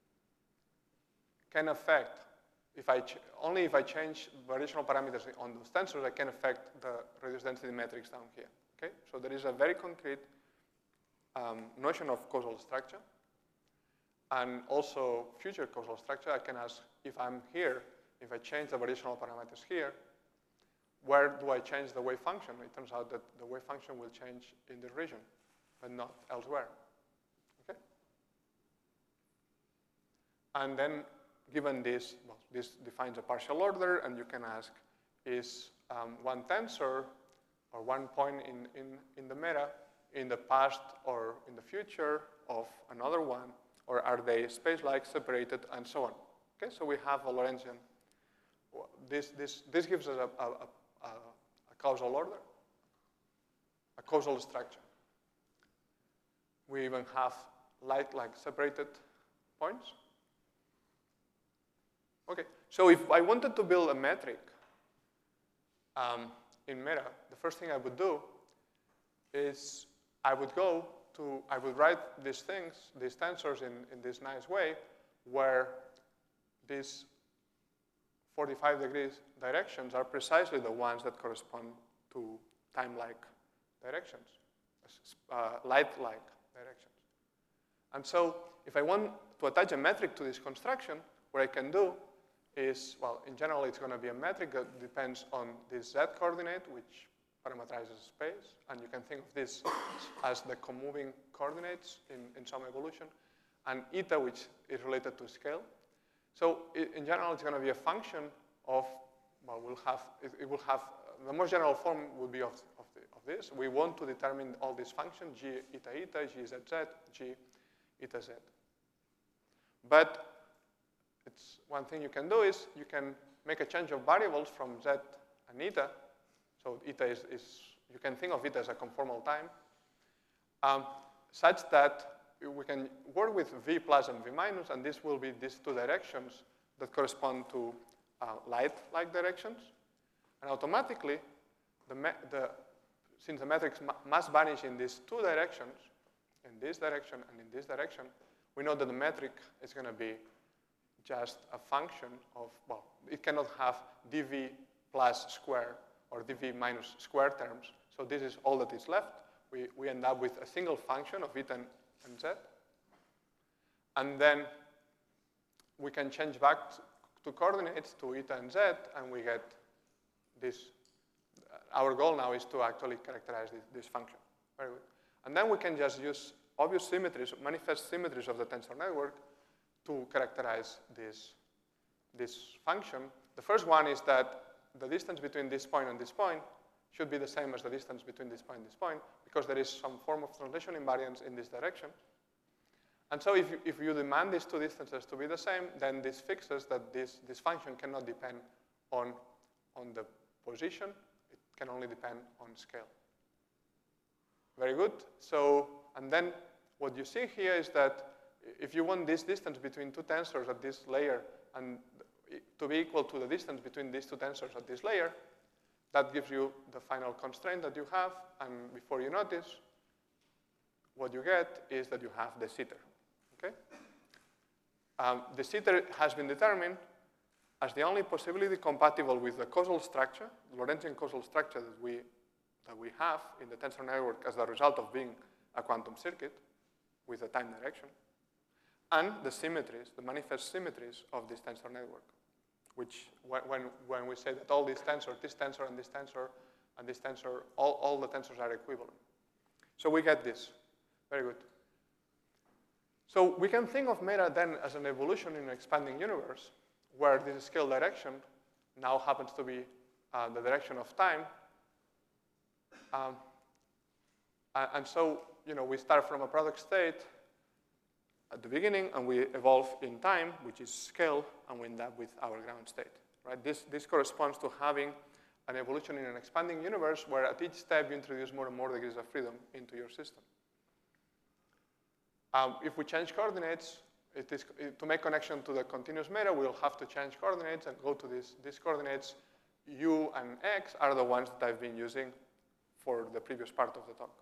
can affect, if I only if I change variational parameters on those tensors, I can affect the reduced density metrics down here. Okay? So there is a very concrete um, notion of causal structure. And also future causal structure, I can ask if I'm here, if I change the variational parameters here, where do I change the wave function? It turns out that the wave function will change in the region, but not elsewhere. Okay? And then given this, well, this defines a partial order, and you can ask, is um, one tensor or one point in, in, in the meta in the past or in the future of another one, or are they space-like, separated, and so on? Okay, so we have a Lorentzian. This, this, this gives us a, a, a, a causal order, a causal structure. We even have light-like separated points. Okay, so if I wanted to build a metric um, in meta, the first thing I would do is I would go to, I would write these things, these tensors in, in this nice way, where these forty-five degrees directions are precisely the ones that correspond to time-like directions, uh, light-like directions. And so if I want to attach a metric to this construction, what I can do is, well, in general, it's going to be a metric that depends on this z coordinate, which parameterizes space, and you can think of this as the comoving coordinates in, in some evolution, and eta, which is related to scale. So it, in general, it's going to be a function of, well, we'll have, it, it will have, uh, the most general form would be of, of, the, of this. We want to determine all these functions, g eta eta, g z z, g eta z. But it's one thing you can do is you can make a change of variables from z and eta. So eta is, is, you can think of it as a conformal time, um, such that we can work with v plus and v minus, and this will be these two directions that correspond to uh, light-like directions. And automatically, the the, since the matrix must vanish in these two directions, in this direction and in this direction, we know that the metric is going to be just a function of, well, it cannot have dv plus square or dv minus square terms. So this is all that is left. We, we end up with a single function of eta and, and z. And then we can change back to coordinates to eta and z, and we get this. Our goal now is to actually characterize this, this function. Very good. And then we can just use obvious symmetries, manifest symmetries of the tensor network to characterize this, this function. The first one is that the distance between this point and this point should be the same as the distance between this point and this point, because there is some form of translation invariance in this direction. And so if you, if you demand these two distances to be the same, then this fixes that this, this function cannot depend on, on the position. It can only depend on scale. Very good. So, and then what you see here is that if you want this distance between two tensors at this layer and to be equal to the distance between these two tensors at this layer, that gives you the final constraint that you have. And before you notice, what you get is that you have the sitter. Okay? Um, the sitter has been determined, as the only possibility compatible with the causal structure, the Lorentzian causal structure that we, that we have in the tensor network as the result of being a quantum circuit with a time direction, and the symmetries, the manifest symmetries of this tensor network, which when, when we say that all these tensors, this tensor and this tensor and this tensor, all, all the tensors are equivalent. So we get this. Very good. So we can think of Mera then as an evolution in an expanding universe where this scale direction now happens to be uh, the direction of time. Um, and so, you know, we start from a product state at the beginning, and we evolve in time, which is scale, and we end up with our ground state. Right? This, this corresponds to having an evolution in an expanding universe where at each step you introduce more and more degrees of freedom into your system. Um, if we change coordinates, it is, it, to make connection to the continuous Mera, we'll have to change coordinates and go to this, these coordinates. U and X are the ones that I've been using for the previous part of the talk.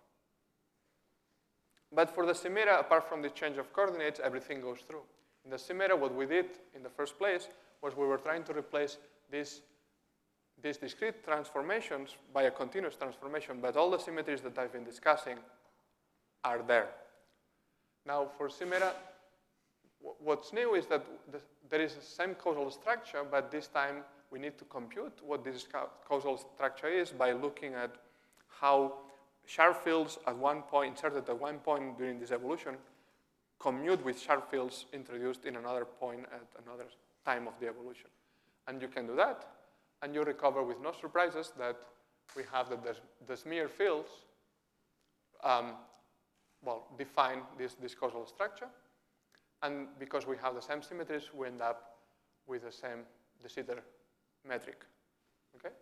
But for the Simera, apart from the change of coordinates, everything goes through. In the Simera, what we did in the first place was we were trying to replace these, these discrete transformations by a continuous transformation, but all the symmetries that I've been discussing are there. Now, for Simera, what's new is that the, there is the same causal structure, but this time we need to compute what this causal structure is by looking at how sharp fields at one point, inserted at one point during this evolution, commute with sharp fields introduced in another point at another time of the evolution. And you can do that, and you recover with no surprises that we have that the, the smear fields um, well, define this, this causal structure. And because we have the same symmetries, we end up with the same de Sitter metric. Okay?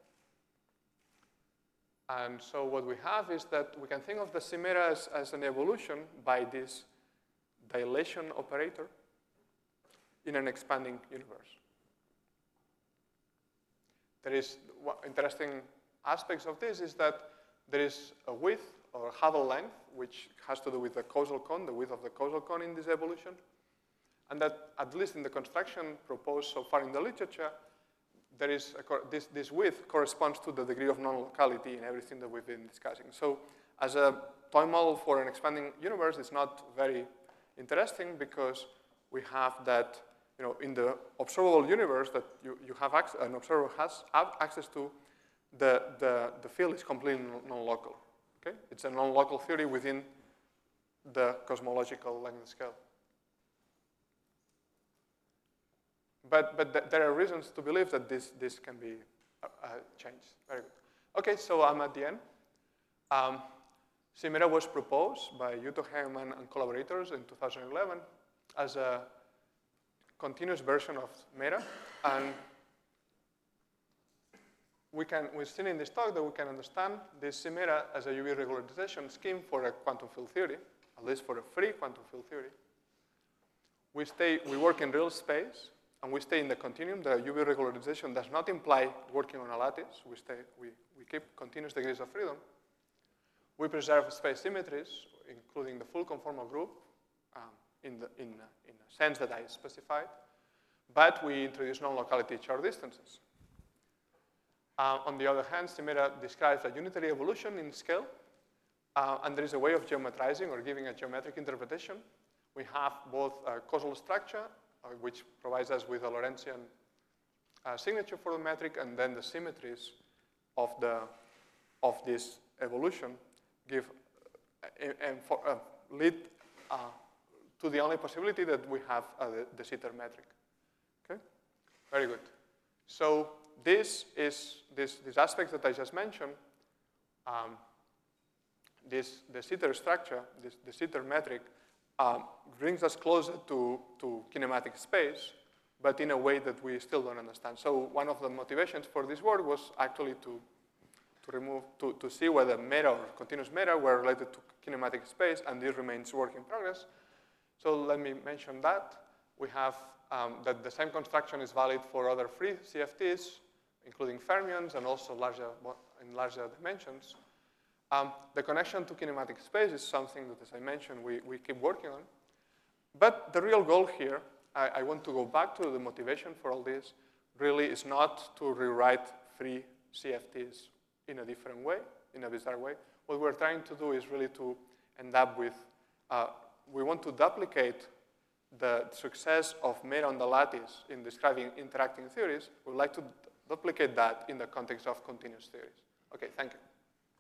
And so what we have is that we can think of the Simera as, as an evolution by this dilation operator in an expanding universe. There is interesting aspects of this is that there is a width or Hubble length, which has to do with the causal cone, the width of the causal cone in this evolution, and that at least in the construction proposed so far in the literature, there is a, this, this width corresponds to the degree of non-locality in everything that we've been discussing. So as a toy model for an expanding universe, it's not very interesting because we have that, you know, in the observable universe that you, you have access, an observer has access to, the, the, the field is completely non-local. Okay? It's a non-local theory within the cosmological length scale. But, but th there are reasons to believe that this, this can be uh, uh, changed. Very good. Okay, so I'm at the end. Um, Simera was proposed by Yuto Herman and collaborators in two thousand eleven as a continuous version of Mera. And we can, we've seen in this talk that we can understand this Simera as a U V regularization scheme for a quantum field theory, at least for a free quantum field theory. We, stay, we work in real space, and we stay in the continuum. The U V regularization does not imply working on a lattice. We, stay, we, we keep continuous degrees of freedom. We preserve space symmetries, including the full conformal group, um, in, the, in, in a sense that I specified. But we introduce non-locality Chern distances. Uh, on the other hand, Simera describes a unitary evolution in scale, uh, and there is a way of geometrizing or giving a geometric interpretation. We have both a causal structure, uh, which provides us with a Lorentzian uh, signature for the metric, and then the symmetries of, the, of this evolution give uh, and for, uh, lead uh, to the only possibility that we have uh, the, the Sitter metric. Okay, very good. So this is this this aspect that I just mentioned. Um, this the Sitter structure, this the Sitter metric, um, brings us closer to to kinematic space, but in a way that we still don't understand. So one of the motivations for this work was actually to to remove to to see whether Mera or continuous Mera were related to kinematic space, and this remains work in progress. So let me mention that we have um, that the same construction is valid for other free C F Ts, including fermions and also larger in larger dimensions. Um, the connection to kinematic space is something that, as I mentioned, we, we keep working on. But the real goal here, I, I want to go back to the motivation for all this. really is not to rewrite three C F Ts in a different way, in a bizarre way. What we're trying to do is really to end up with, uh, we want to duplicate the success of Mera on the lattice in describing interacting theories. We'd like to duplicate that in the context of continuous theories. Okay, thank you.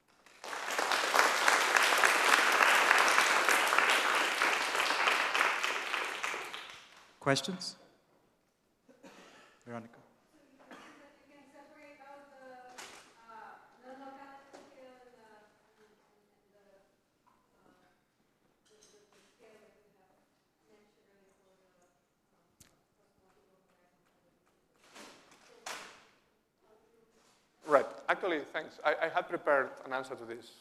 Questions? Veronica. Right. Actually, thanks. I, I had prepared an answer to this.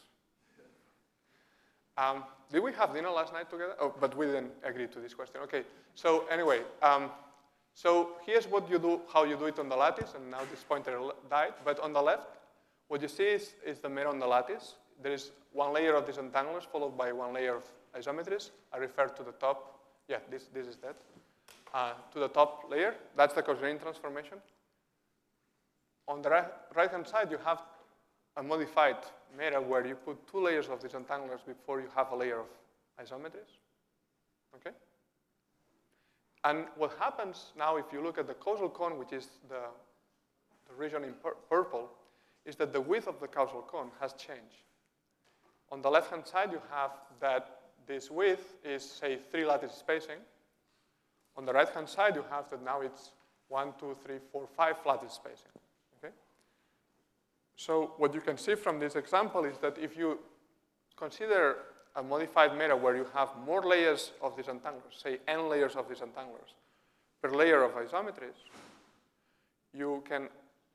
Um, did we have dinner last night together? Oh, but we didn't agree to this question. Okay. So anyway, um, so here's what you do, how you do it on the lattice, and now this pointer died. But on the left, what you see is, is the Mera on the lattice. There is one layer of disentanglers followed by one layer of isometries. I refer to the top. Yeah, this, this is that. Uh, to the top layer, that's the Cos-Green transformation. On the right-hand side, you have a modified Mera where you put two layers of disentanglers before you have a layer of isometries. Okay? And what happens now, if you look at the causal cone, which is the, the region in pur purple, is that the width of the causal cone has changed. On the left-hand side, you have that this width is, say, three lattice spacing. On the right-hand side, you have that now it's one, two, three, four, five lattice spacing. Okay? So what you can see from this example is that if you consider a modified Mera where you have more layers of disentanglers, say n layers of disentanglers per layer of isometries, you can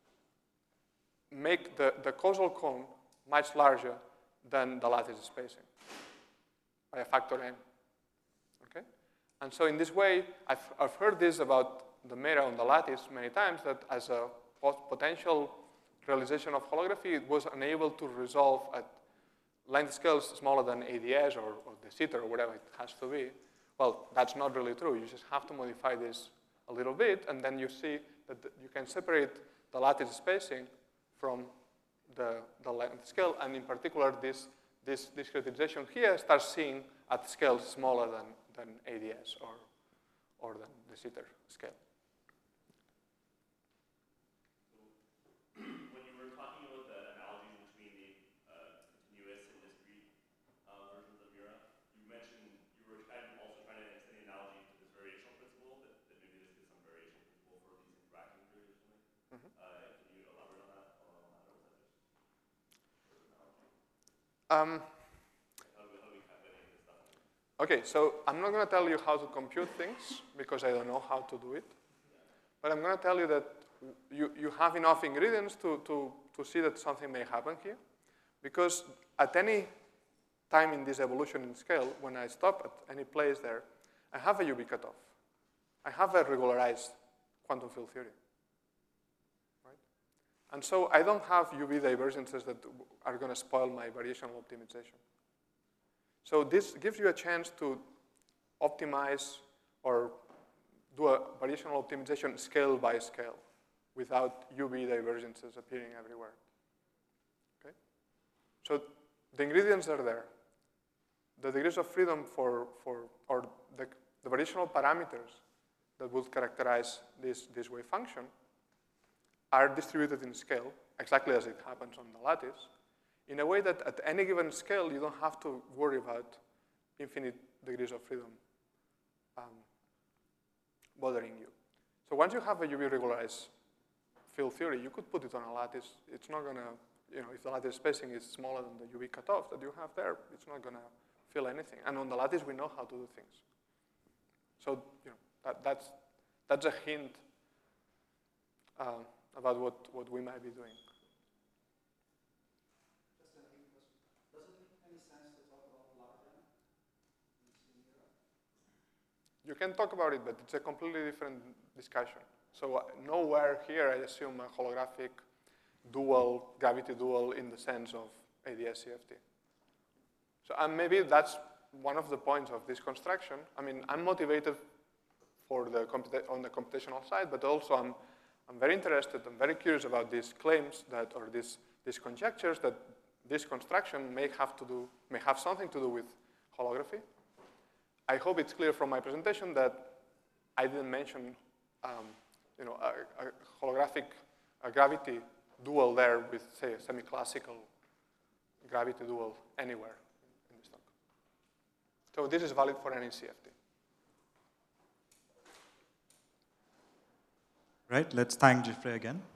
make the, the causal cone much larger than the lattice spacing by a factor n. Okay? And so in this way, I've, I've heard this about the Mera on the lattice many times, that as a potential realization of holography, it was unable to resolve at length scales smaller than A D S or, or de Sitter or whatever it has to be. Well, that's not really true. You just have to modify this a little bit, and then you see that the, you can separate the lattice spacing from the, the length scale, and in particular, this, this discretization here starts seeing at scales smaller than, than A D S or, or than de Sitter scale. Um, okay, so I'm not going to tell you how to compute things because I don't know how to do it. But I'm going to tell you that you, you have enough ingredients to, to, to see that something may happen here. Because at any time in this evolution in scale, when I stop at any place there, I have a U V cutoff. I have a regularized quantum field theory. And so I don't have U V divergences that are going to spoil my variational optimization. So this gives you a chance to optimize or do a variational optimization scale by scale without U V divergences appearing everywhere. Okay? So the ingredients are there. The degrees of freedom for, for or the, the variational parameters that would characterize this, this wave function are distributed in scale, exactly as it happens on the lattice, in a way that at any given scale, you don't have to worry about infinite degrees of freedom um, bothering you. So once you have a U V regularized field theory, you could put it on a lattice. It's not going to, you know, if the lattice spacing is smaller than the U V cutoff that you have there, it's not going to feel anything. And on the lattice, we know how to do things. So, you know, that, that's, that's a hint uh, about what, what we might be doing. Just a quick question. Does it make any sense to talk about Lagrange in Mera? You can talk about it, but it's a completely different discussion. So uh, nowhere here I assume a holographic dual, gravity dual in the sense of A D S C F T. So and maybe that's one of the points of this construction. I mean, I'm motivated for the on the computational side, but also I'm I'm very interested, I'm very curious about these claims that, or these, these conjectures that this construction may have to do, may have something to do with holography. I hope it's clear from my presentation that I didn't mention um, you know, a, a holographic a gravity dual there with, say, a semi-classical gravity dual anywhere in this talk. So this is valid for any C F T. Right, let's thank Jeffrey again.